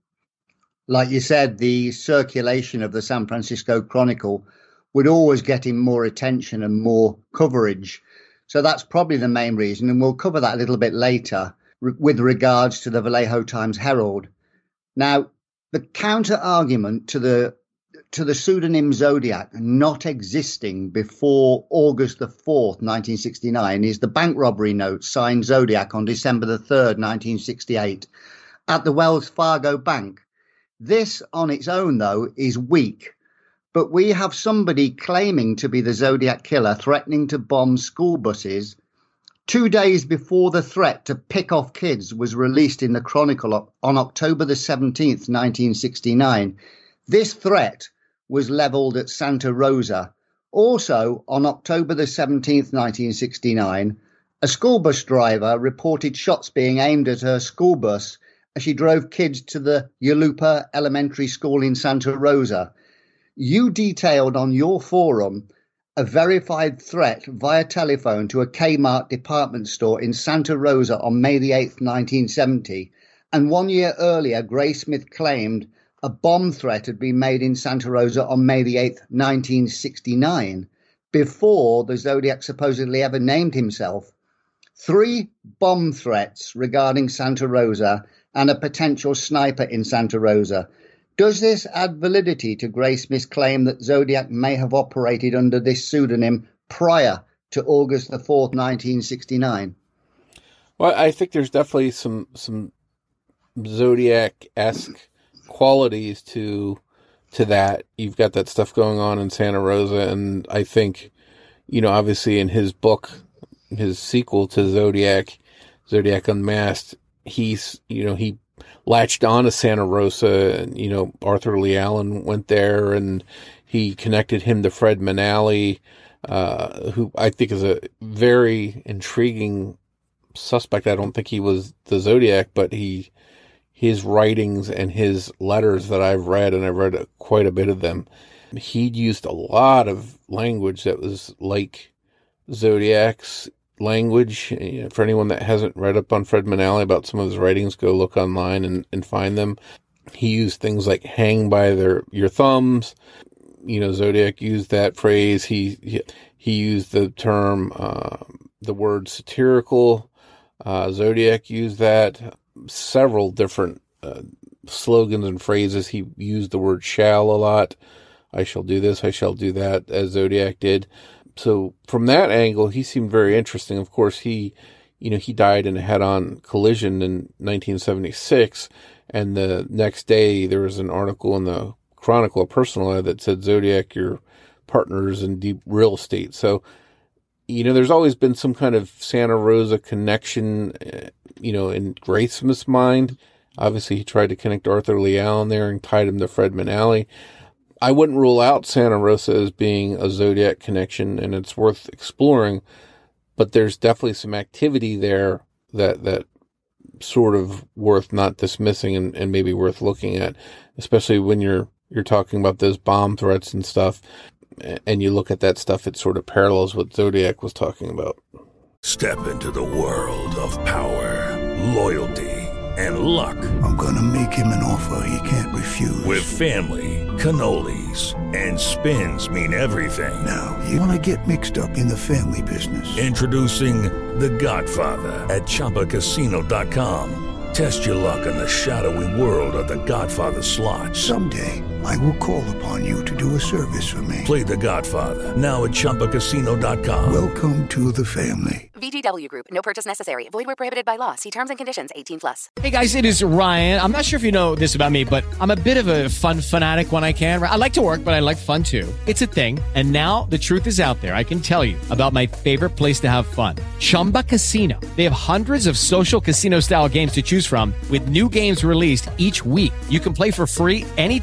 Like you said, the circulation of the San Francisco Chronicle would always get him more attention and more coverage. So that's probably the main reason, and we'll cover that a little bit later re- with regards to the Vallejo Times-Herald. Now, the counter-argument to the to the pseudonym Zodiac not existing before August the fourth, nineteen sixty-nine, is the bank robbery note signed Zodiac on December the third, nineteen sixty-eight, at the Wells Fargo Bank. This on its own, though, is weak. But we have somebody claiming to be the Zodiac killer threatening to bomb school buses two days before the threat to pick off kids was released in the Chronicle on October the seventeenth, nineteen sixty-nine. This threat was levelled at Santa Rosa. Also, on October the seventeenth, nineteen sixty-nine, a school bus driver reported shots being aimed at her school bus as she drove kids to the Yalupa Elementary School in Santa Rosa. You detailed on your forum a verified threat via telephone to a Kmart department store in Santa Rosa on May the eighth, nineteen seventy. And one year earlier, Graysmith claimed a bomb threat had been made in Santa Rosa on May the eighth, nineteen sixty-nine, before the Zodiac supposedly ever named himself. Three bomb threats regarding Santa Rosa and a potential sniper in Santa Rosa. Does this add validity to Graysmith's claim that Zodiac may have operated under this pseudonym prior to August the fourth, nineteen sixty-nine? Well, I think there's definitely some some Zodiac-esque qualities to to that. You've got that stuff going on in Santa Rosa, and I think, you know, obviously in his book, his sequel to Zodiac, Zodiac Unmasked, he's, you know, he latched on to Santa Rosa, and, you know, Arthur Lee Allen went there, and he connected him to Fred Manali, uh, who I think is a very intriguing suspect. I don't think he was the Zodiac, but he, his writings and his letters that I've read, and I've read quite a bit of them, he'd used a lot of language that was like Zodiac's language. You know, for anyone that hasn't read up on Fred Manali about some of his writings, go look online and, and find them. He used things like hang by their your thumbs. You know, Zodiac used that phrase. He he, he used the term, uh, the word satirical. Uh, Zodiac used that. Several different uh, slogans and phrases. He used the word shall a lot. I shall do this, I shall do that, as Zodiac did. So from that angle, he seemed very interesting. Of course, he, you know, he died in a head-on collision in nineteen seventy-six, and the next day there was an article in the Chronicle, a personal ad, that said, Zodiac, your partners in deep real estate. So, you know, there's always been some kind of Santa Rosa connection, uh, you know, in Graysmith's mind. Obviously, he tried to connect Arthur Lee Allen there and tied him to Fred Manali. I wouldn't rule out Santa Rosa as being a Zodiac connection, and it's worth exploring, but there's definitely some activity there that, that sort of worth not dismissing and, and maybe worth looking at, especially when you're, you're talking about those bomb threats and stuff, and you look at that stuff, it sort of parallels what Zodiac was talking about. Step into the world of power, loyalty, and luck. I'm gonna make him an offer he can't refuse. With family, cannolis, and spins mean everything. Now, you wanna get mixed up in the family business. Introducing The Godfather at Chumba Casino dot com. Test your luck in the shadowy world of The Godfather slot. Someday, I will call upon you to do a service for me. Play The Godfather, now at Chumba Casino dot com. Welcome to the family. V G W Group. No purchase necessary. Void where prohibited by law. See terms and conditions. eighteen plus. Hey guys, it is Ryan. I'm not sure if you know this about me, but I'm a bit of a fun fanatic when I can. I like to work, but I like fun too. It's a thing. And now the truth is out there. I can tell you about my favorite place to have fun. Chumba Casino. They have hundreds of social casino style games to choose from with new games released each week. You can play for free anytime,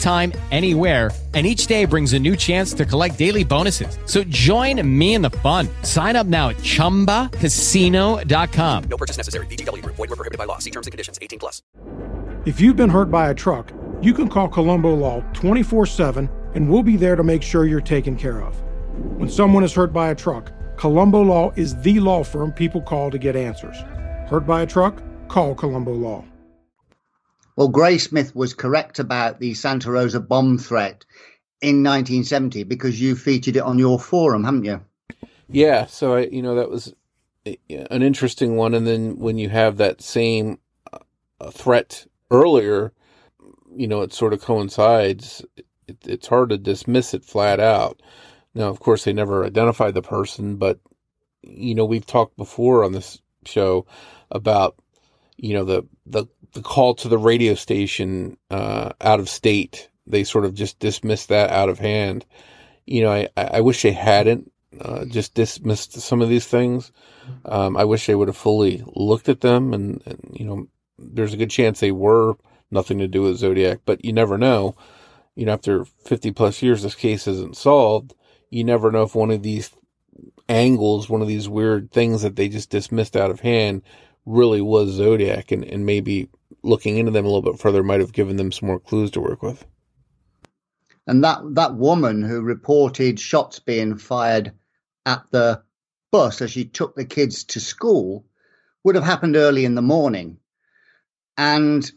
anywhere, and each day brings a new chance to collect daily bonuses. So join me in the fun. Sign up now at chumba casino dot com. No purchase necessary. V G W. Void where prohibited by law. See terms and conditions. eighteen plus. If you've been hurt by a truck, you can call Colombo Law twenty-four seven, and we'll be there to make sure you're taken care of. When someone is hurt by a truck, Colombo Law is the law firm people call to get answers. Hurt by a truck? Call Colombo Law. Well, Graysmith was correct about the Santa Rosa bomb threat in nineteen seventy because you featured it on your forum, haven't you? Yeah, so I, you know, that was an interesting one. And then when you have that same uh, threat earlier, you know, it sort of coincides. It, it's hard to dismiss it flat out. Now, of course, they never identified the person, but, you know, we've talked before on this show about, you know, the, the, the call to the radio station uh, out of state. They sort of just dismissed that out of hand. You know, I, I wish they hadn't uh, just dismissed some of these things. Um, I wish they would have fully looked at them, and, and, you know, there's a good chance they were nothing to do with Zodiac, but you never know. You know, after fifty plus years, this case isn't solved. You never know if one of these angles, one of these weird things that they just dismissed out of hand really was Zodiac, and, and maybe looking into them a little bit further might have given them some more clues to work with. And that, that woman who reported shots being fired at the bus as she took the kids to school would have happened early in the morning. And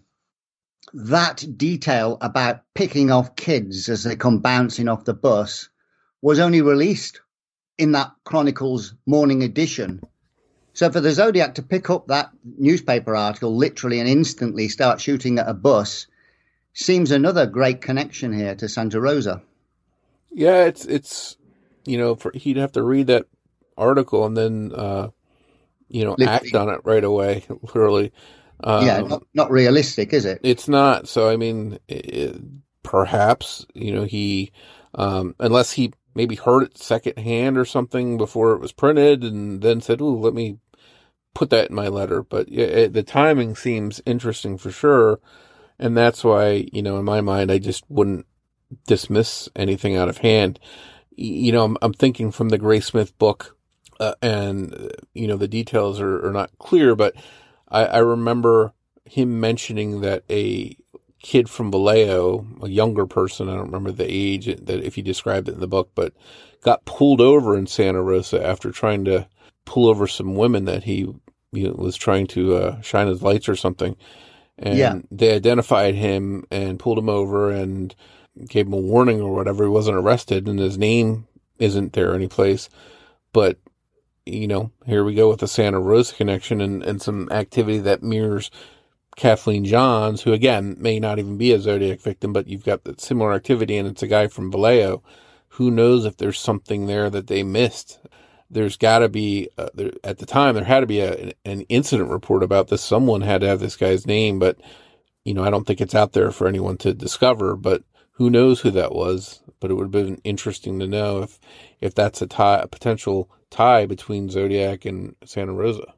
that detail about picking off kids as they come bouncing off the bus was only released in that Chronicles morning edition. So for the Zodiac to pick up that newspaper article literally and instantly start shooting at a bus seems another great connection here to Santa Rosa. Yeah, it's, it's you know, for, he'd have to read that article and then, uh, you know, literally act on it right away, literally. Um, yeah, not, not realistic, is it? It's not. So, I mean, it, perhaps, you know, he, um, unless he maybe heard it secondhand or something before it was printed and then said, ooh, let me put that in my letter. But yeah, it, the timing seems interesting for sure. And that's why, you know, in my mind, I just wouldn't dismiss anything out of hand. You know, I'm, I'm thinking from the Graysmith book, uh, and, uh, you know, the details are, are not clear, but I, I remember him mentioning that a kid from Vallejo, a younger person, I don't remember the age that if he described it in the book, but got pulled over in Santa Rosa after trying to pull over some women that he, you know, was trying to uh, shine his lights or something. And yeah. They identified him and pulled him over and gave him a warning or whatever. He wasn't arrested and his name isn't there anyplace. But, you know, here we go with the Santa Rosa connection and, and some activity that mirrors Kathleen Johns, who again may not even be a Zodiac victim, but you've got that similar activity and it's a guy from Vallejo. Who knows if there's something there that they missed? There's got to be, uh, there, at the time, there had to be a, an incident report about this. Someone had to have this guy's name, but, you know, I don't think it's out there for anyone to discover, but who knows who that was. But it would have been interesting to know if, if that's a tie, a potential tie between Zodiac and Santa Rosa.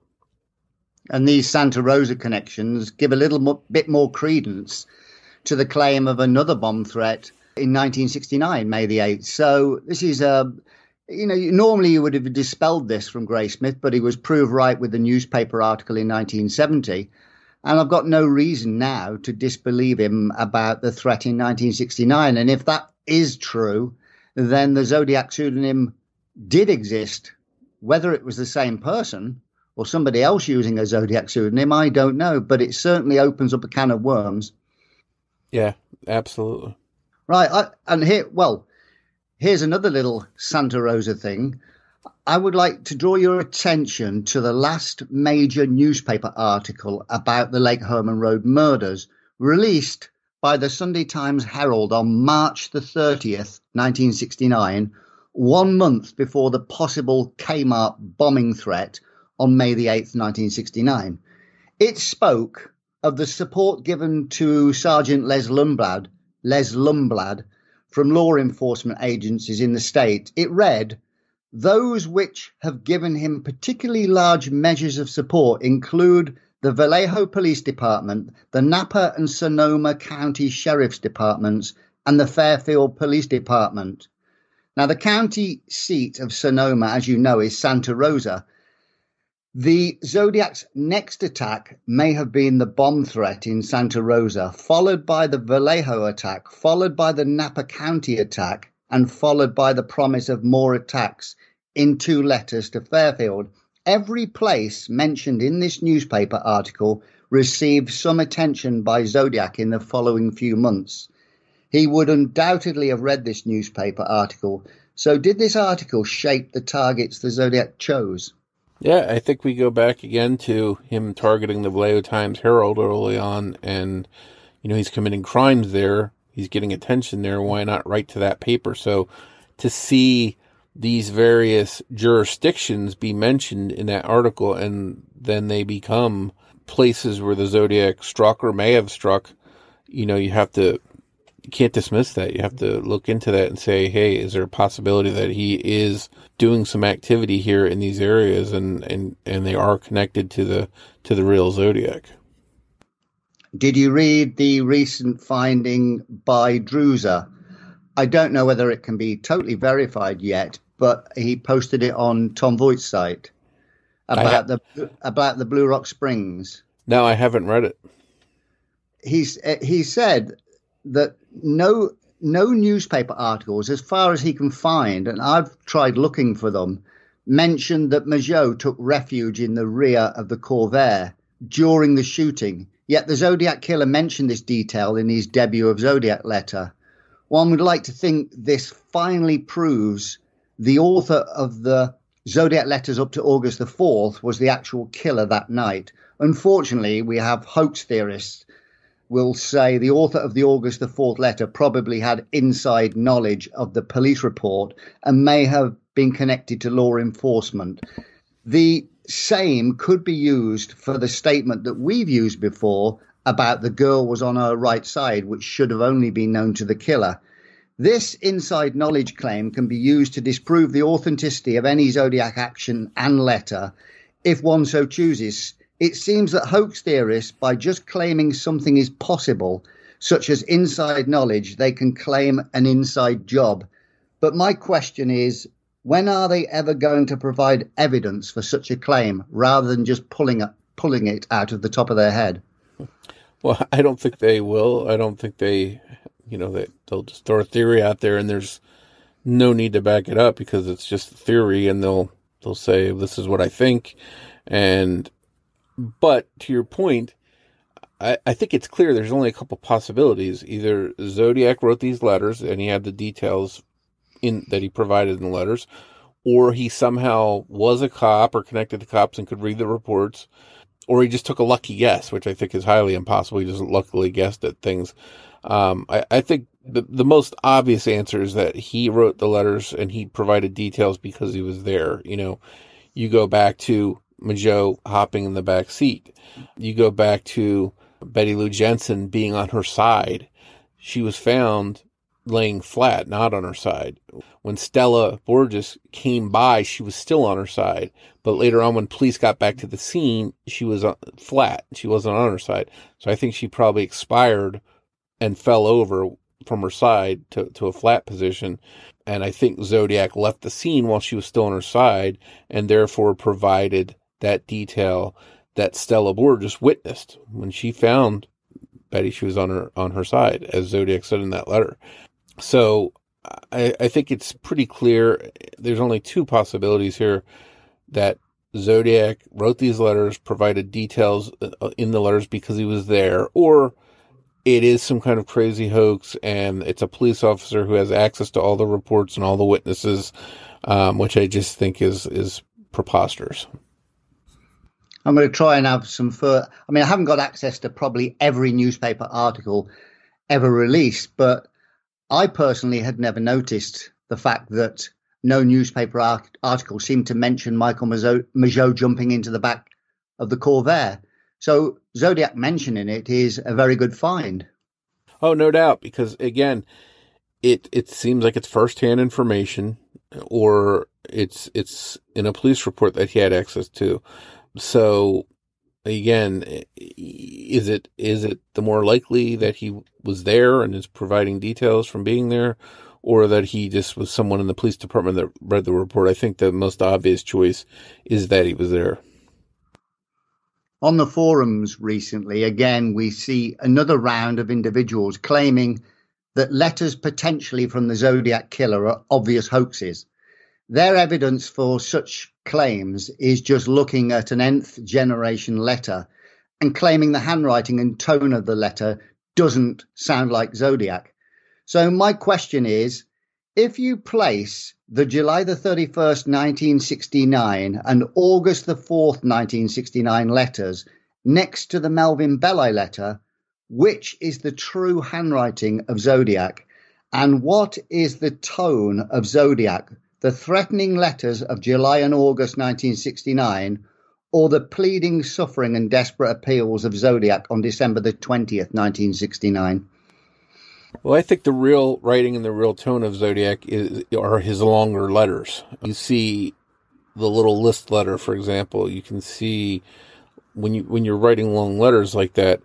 And these Santa Rosa connections give a little mo- bit more credence to the claim of another bomb threat in nineteen sixty-nine, May the eighth. So this is a, you know, normally you would have dispelled this from Graysmith, but he was proved right with the newspaper article in nineteen seventy. And I've got no reason now to disbelieve him about the threat in nineteen sixty-nine. And if that is true, then the Zodiac pseudonym did exist. Whether it was the same person or somebody else using a Zodiac pseudonym, I don't know, but it certainly opens up a can of worms. Yeah, absolutely. Right. I, and here, well, here's another little Santa Rosa thing. I would like to draw your attention to the last major newspaper article about the Lake Herman Road murders, released by the Sunday Times Herald on March the thirtieth, nineteen sixty-nine, one month before the possible Kmart bombing threat on May the eighth, nineteen sixty-nine. It spoke of the support given to Sergeant Les Lundblad, Les Lundblad from law enforcement agencies in the state. It read, "Those which have given him particularly large measures of support include the Vallejo Police Department, the Napa and Sonoma County Sheriff's Departments, and the Fairfield Police Department. Now, the county seat of Sonoma, as you know, is Santa Rosa. The Zodiac's next attack may have been the bomb threat in Santa Rosa, followed by the Vallejo attack, followed by the Napa County attack, and followed by the promise of more attacks in two letters to Fairfield. Every place mentioned in this newspaper article received some attention by Zodiac in the following few months. He would undoubtedly have read this newspaper article. So did this article shape the targets the Zodiac chose? Yeah, I think we go back again to him targeting the Vallejo Times-Herald early on, and, you know, he's committing crimes there. He's getting attention there. Why not write to that paper? So to see these various jurisdictions be mentioned in that article, and then they become places where the Zodiac struck or may have struck, you know, you have to, you can't dismiss that. You have to look into that and say, hey, is there a possibility that he is doing some activity here in these areas, and, and, and they are connected to the to the real Zodiac? Did you read the recent finding by Druza? I don't know whether it can be totally verified yet, but he posted it on Tom Voigt's site about ha- the about the Blue Rock Springs. No, I haven't read it. He's he said that no no newspaper articles, as far as he can find, and I've tried looking for them, mentioned that Mageau took refuge in the rear of the Corvair during the shooting. Yet the Zodiac killer mentioned this detail in his debut of Zodiac letter. One would like to think this finally proves the author of the Zodiac letters up to August the fourth was the actual killer that night. Unfortunately, we have hoax theorists will say the author of the August the fourth letter probably had inside knowledge of the police report and may have been connected to law enforcement. The same could be used for the statement that we've used before about the girl was on her right side, which should have only been known to the killer. This inside knowledge claim can be used to disprove the authenticity of any Zodiac action and letter, if one so chooses. It seems that hoax theorists, by just claiming something is possible, such as inside knowledge, they can claim an inside job. But my question is, when are they ever going to provide evidence for such a claim, rather than just pulling it, pulling it out of the top of their head? Well, I don't think they will. I don't think they, you know, they, they'll just throw a theory out there and there's no need to back it up because it's just a theory, and they'll they'll say, this is what I think. And but to your point, I, I think it's clear there's only a couple possibilities. Either Zodiac wrote these letters and he had the details in that he provided in the letters, or he somehow was a cop or connected to cops and could read the reports, or he just took a lucky guess, which I think is highly impossible. He just luckily guessed at things. Um, I, I think the, the most obvious answer is that he wrote the letters and he provided details because he was there. You know, you go back to Mageau hopping in the back seat. You go back to Betty Lou Jensen being on her side. She was found laying flat, not on her side. When Stella Borges came by, she was still on her side. But later on, when police got back to the scene, she was flat. She wasn't on her side. So I think she probably expired and fell over from her side to, to a flat position. And I think Zodiac left the scene while she was still on her side and therefore provided that detail that Stella Borges witnessed. When she found Betty, she was on her on her side, as Zodiac said in that letter. So I, I think it's pretty clear there's only two possibilities here, that Zodiac wrote these letters, provided details in the letters because he was there, or it is some kind of crazy hoax and it's a police officer who has access to all the reports and all the witnesses, um, which I just think is, is preposterous. I'm going to try and have some further. I mean, I haven't got access to probably every newspaper article ever released, but I personally had never noticed the fact that no newspaper art- article seemed to mention Michael Mageau, Mageau jumping into the back of the Corvair. So Zodiac mentioning it is a very good find. Oh, no doubt, because again, it it seems like it's firsthand information, or it's it's in a police report that he had access to. So again, is it is it the more likely that he was there and is providing details from being there, or that he just was someone in the police department that read the report? I think the most obvious choice is that he was there. On the forums recently, again, we see another round of individuals claiming that letters potentially from the Zodiac Killer are obvious hoaxes. Their evidence for such claims is just looking at an nth generation letter and claiming the handwriting and tone of the letter doesn't sound like Zodiac. So my question is, if you place the July the thirty-first, nineteen sixty-nine and August the fourth, nineteen sixty-nine letters next to the Melvin Belli letter, which is the true handwriting of Zodiac? And what is the tone of Zodiac? The threatening letters of July and August nineteen sixty-nine, or the pleading, suffering and desperate appeals of Zodiac on December the twentieth, nineteen sixty-nine? Well, I think the real writing and the real tone of Zodiac is, are his longer letters. You see the little list letter, for example. You can see when you when you're writing long letters like that,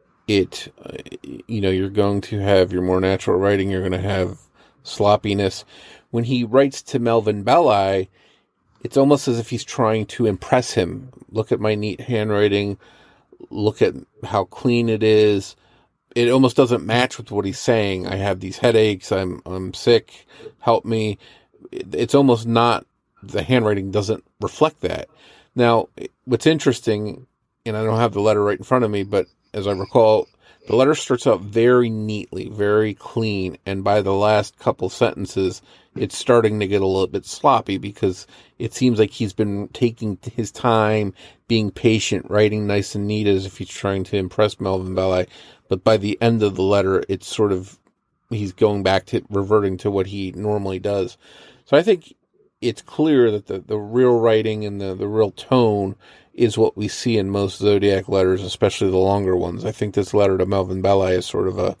it uh, you know you're going to have your more natural writing. You're going to have sloppiness. When he writes to Melvin Belli, it's almost as if he's trying to impress him. Look at my neat handwriting. Look at how clean it is. It almost doesn't match with what he's saying. I have these headaches. I'm I'm sick. Help me. It's almost not, the handwriting doesn't reflect that. Now, what's interesting, and I don't have the letter right in front of me, but as I recall, the letter starts out very neatly, very clean, and by the last couple sentences, it's starting to get a little bit sloppy because it seems like he's been taking his time, being patient, writing nice and neat as if he's trying to impress Melvin Belli. But by the end of the letter, it's sort of, he's going back to reverting to what he normally does. So I think it's clear that the, the real writing and the, the real tone is what we see in most Zodiac letters, especially the longer ones. I think this letter to Melvin Belli is sort of a,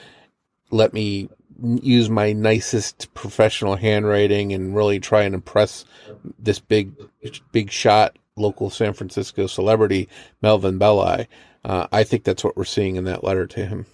let me use my nicest professional handwriting and really try and impress this big, big shot local San Francisco celebrity, Melvin Belli. Uh, I think that's what we're seeing in that letter to him.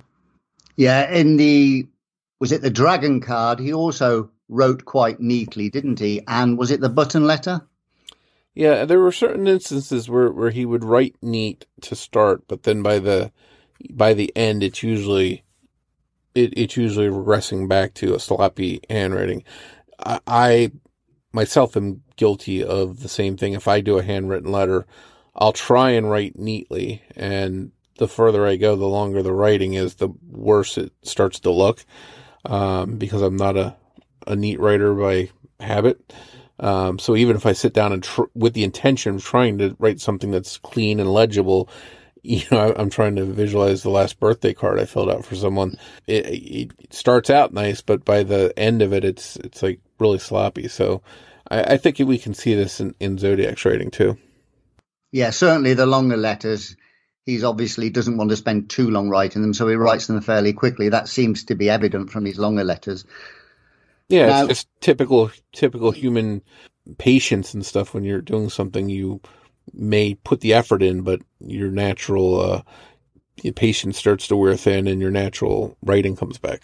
Yeah, in the, was it the Dragon card? He also wrote quite neatly, didn't he? And was it the button letter? Yeah, there were certain instances where, where he would write neat to start, but then by the by the end, it's usually it, it's usually regressing back to a sloppy handwriting. I, I myself am guilty of the same thing. If I do a handwritten letter, I'll try and write neatly, and the further I go, the longer the writing is, the worse it starts to look, um, because I'm not a, a neat writer by habit. Um, so even if I sit down and tr- with the intention of trying to write something that's clean and legible, you know, I, I'm trying to visualize the last birthday card I filled out for someone. It, it starts out nice, but by the end of it, it's it's like really sloppy. So I, I think we can see this in, in Zodiac's writing too. Yeah, certainly the longer letters, he's obviously doesn't want to spend too long writing them, so he writes them fairly quickly. That seems to be evident from his longer letters. Yeah, now, it's, it's typical typical human patience and stuff. When you're doing something, you may put the effort in, but your natural uh, your patience starts to wear thin and your natural writing comes back.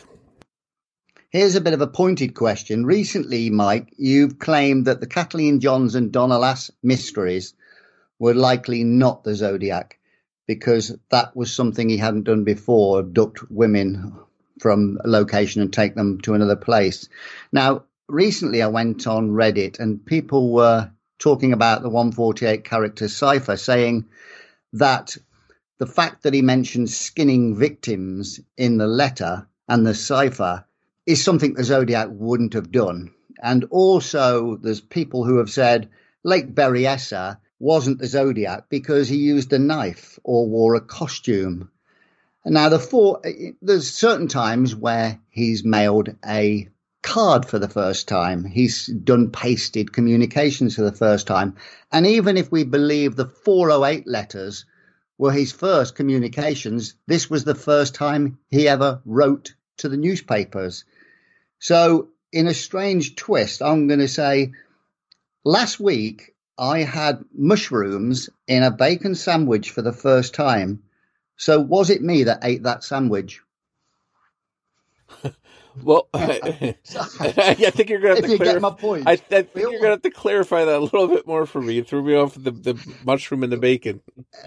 Here's a bit of a pointed question. Recently, Mike, you've claimed that the Kathleen Johns and Donna Lass mysteries were likely not the Zodiac, because that was something he hadn't done before, abduct women from a location and take them to another place. Now, recently I went on Reddit and people were talking about the one forty-eight character cipher, saying that the fact that he mentions skinning victims in the letter and the cipher is something the Zodiac wouldn't have done. And also there's people who have said Lake Berryessa wasn't the Zodiac because he used a knife or wore a costume. Now, the four, there's certain times where he's mailed a card for the first time. He's done pasted communications for the first time. And even if we believe the four oh eight letters were his first communications, this was the first time he ever wrote to the newspapers. So in a strange twist, I'm going to say last week, I had mushrooms in a bacon sandwich for the first time. So was it me that ate that sandwich? Well, I, I think you're going to have if to you clarify. get my point. I, I think you're going to have to clarify that a little bit more for me. You threw me off the, the mushroom and the bacon.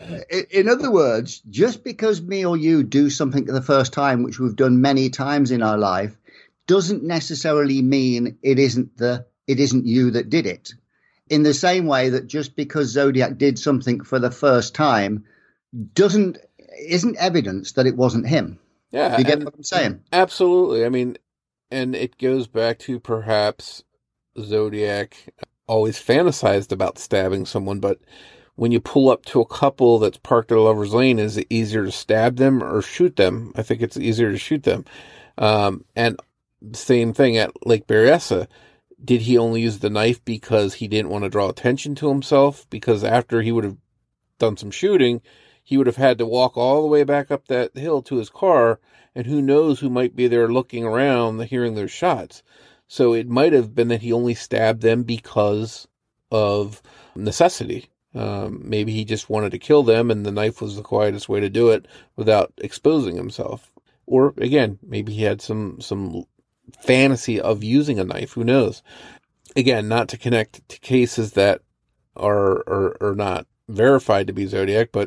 In other words, just because me or you do something for the first time, which we've done many times in our life, doesn't necessarily mean it isn't the it isn't you that did it. In the same way that just because Zodiac did something for the first time doesn't isn't evidence that it wasn't him. Yeah, you get what I'm saying? Absolutely. I mean, and it goes back to perhaps Zodiac always fantasized about stabbing someone, but when you pull up to a couple that's parked at a lover's lane, is it easier to stab them or shoot them? I think it's easier to shoot them. Um, and same thing at Lake Berryessa. Did he only use the knife because he didn't want to draw attention to himself? Because after he would have done some shooting, he would have had to walk all the way back up that hill to his car, and who knows who might be there looking around, hearing those shots. So it might have been that he only stabbed them because of necessity. Um, maybe he just wanted to kill them, and the knife was the quietest way to do it without exposing himself. Or, again, maybe he had some some fantasy of using a knife. Who knows? Again, not to connect to cases that are are, are not verified to be Zodiac, but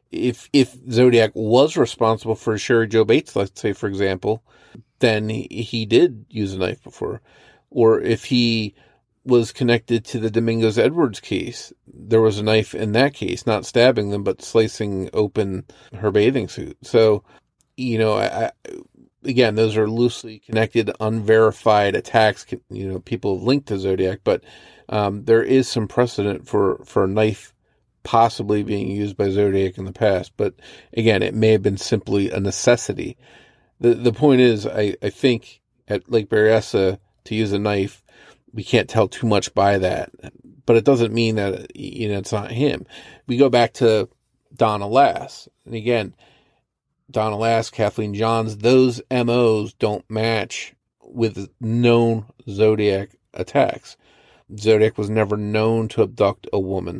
if if Zodiac was responsible for Sherry Joe Bates, let's say, for example, then he, he did use a knife before. Or if he was connected to the Domingos Edwards case, there was a knife in that case, not stabbing them, but slicing open her bathing suit. So, you know, I, I, again, those are loosely connected, unverified attacks. You know, people have linked to Zodiac, but um, there is some precedent for, for a knife possibly being used by Zodiac in the past. But again, it may have been simply a necessity. The the point is, I, I think at Lake Berryessa, to use a knife, we can't tell too much by that. But it doesn't mean that, you know, it's not him. We go back to Donna Lass. And again, Donna Lass, Kathleen Johns, those M Os don't match with known Zodiac attacks. Zodiac was never known to abduct a woman.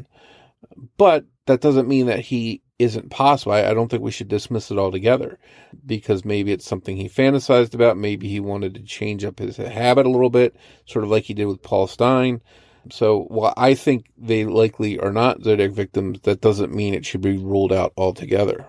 But that doesn't mean that he isn't possible. I, I don't think we should dismiss it altogether, because maybe it's something he fantasized about. Maybe he wanted to change up his habit a little bit, sort of like he did with Paul Stein. So while I think they likely are not Zodiac victims, that doesn't mean it should be ruled out altogether.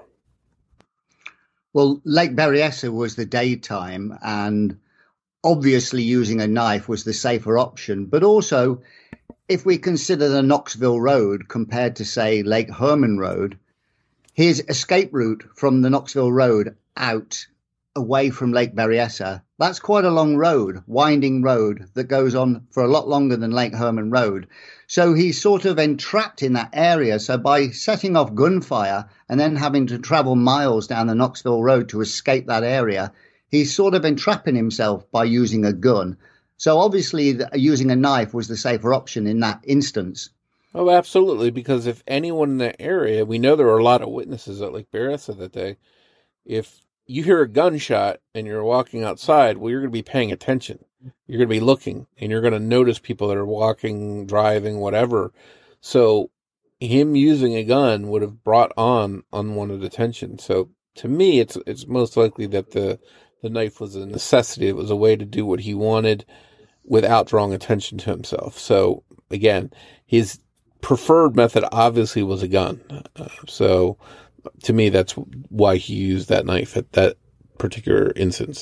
Well, Lake Berryessa was the daytime, and obviously using a knife was the safer option. But also, if we consider the Knoxville Road compared to, say, Lake Herman Road, his escape route from the Knoxville Road out away from Lake Berryessa, that's quite a long road, winding road that goes on for a lot longer than Lake Herman Road. So he's sort of entrapped in that area. So by setting off gunfire and then having to travel miles down the Knoxville Road to escape that area, he's sort of entrapping himself by using a gun. So obviously the, using a knife was the safer option in that instance. Oh, absolutely, because if anyone in that area, we know there were a lot of witnesses at Lake Berryessa that day. If you hear a gunshot and you're walking outside, well, you're going to be paying attention. You're going to be looking, and you're going to notice people that are walking, driving, whatever. So him using a gun would have brought on unwanted attention. So to me, it's it's most likely that the, the knife was a necessity. It was a way to do what he wanted without drawing attention to himself. So again, his preferred method obviously was a gun. Uh, so to me, that's why he used that knife at that particular instance.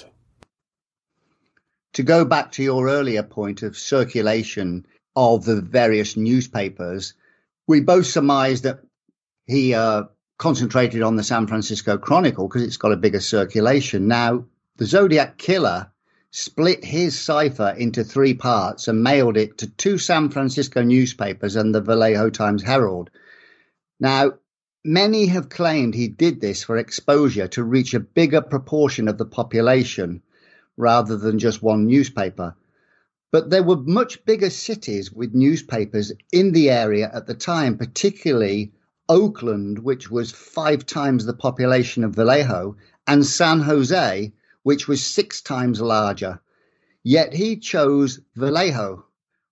To go back to your earlier point of circulation of the various newspapers, we both surmised that he uh, concentrated on the San Francisco Chronicle because it's got a bigger circulation. Now, the Zodiac Killer split his cipher into three parts and mailed it to two San Francisco newspapers and the Vallejo Times-Herald. Now, many have claimed he did this for exposure to reach a bigger proportion of the population rather than just one newspaper. But there were much bigger cities with newspapers in the area at the time, particularly Oakland, which was five times the population of Vallejo, and San Jose, which was six times larger. Yet he chose Vallejo,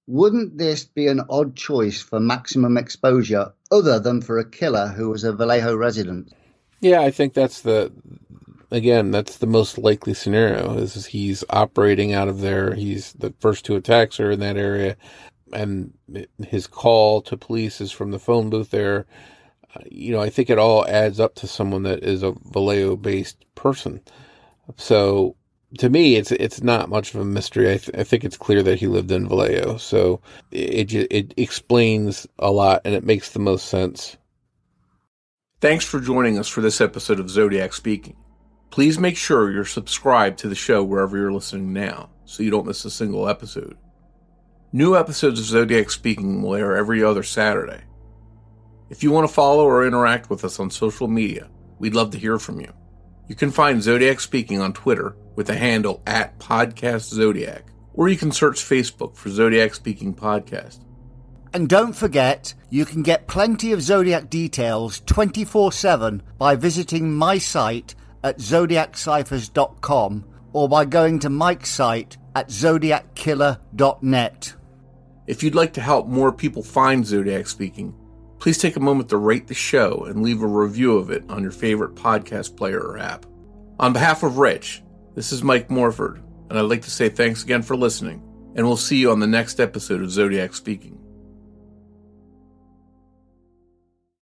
Wouldn't this be an odd choice for maximum exposure other than for a killer who was a Vallejo resident? Yeah, I think that's the, again, that's the most likely scenario, is he's operating out of there. He's the first two attacks are in that area, and his call to police is from the phone booth there. Uh, you know, I think it all adds up to someone that is a Vallejo-based person. So, to me, it's it's not much of a mystery. I, th- I think it's clear that he lived in Vallejo. So, it, it it explains a lot, and it makes the most sense. Thanks for joining us for this episode of Zodiac Speaking. Please make sure you're subscribed to the show wherever you're listening now, so you don't miss a single episode. New episodes of Zodiac Speaking will air every other Saturday. If you want to follow or interact with us on social media, we'd love to hear from you. You can find Zodiac Speaking on Twitter with the handle at Podcast Zodiac, or you can search Facebook for Zodiac Speaking Podcast. And don't forget, you can get plenty of Zodiac details twenty-four seven by visiting my site at zodiac ciphers dot com or by going to Mike's site at zodiac killer dot net. If you'd like to help more people find Zodiac Speaking, please take a moment to rate the show and leave a review of it on your favorite podcast player or app. On behalf of Rich, this is Mike Morford, and I'd like to say thanks again for listening, and we'll see you on the next episode of Zodiac Speaking.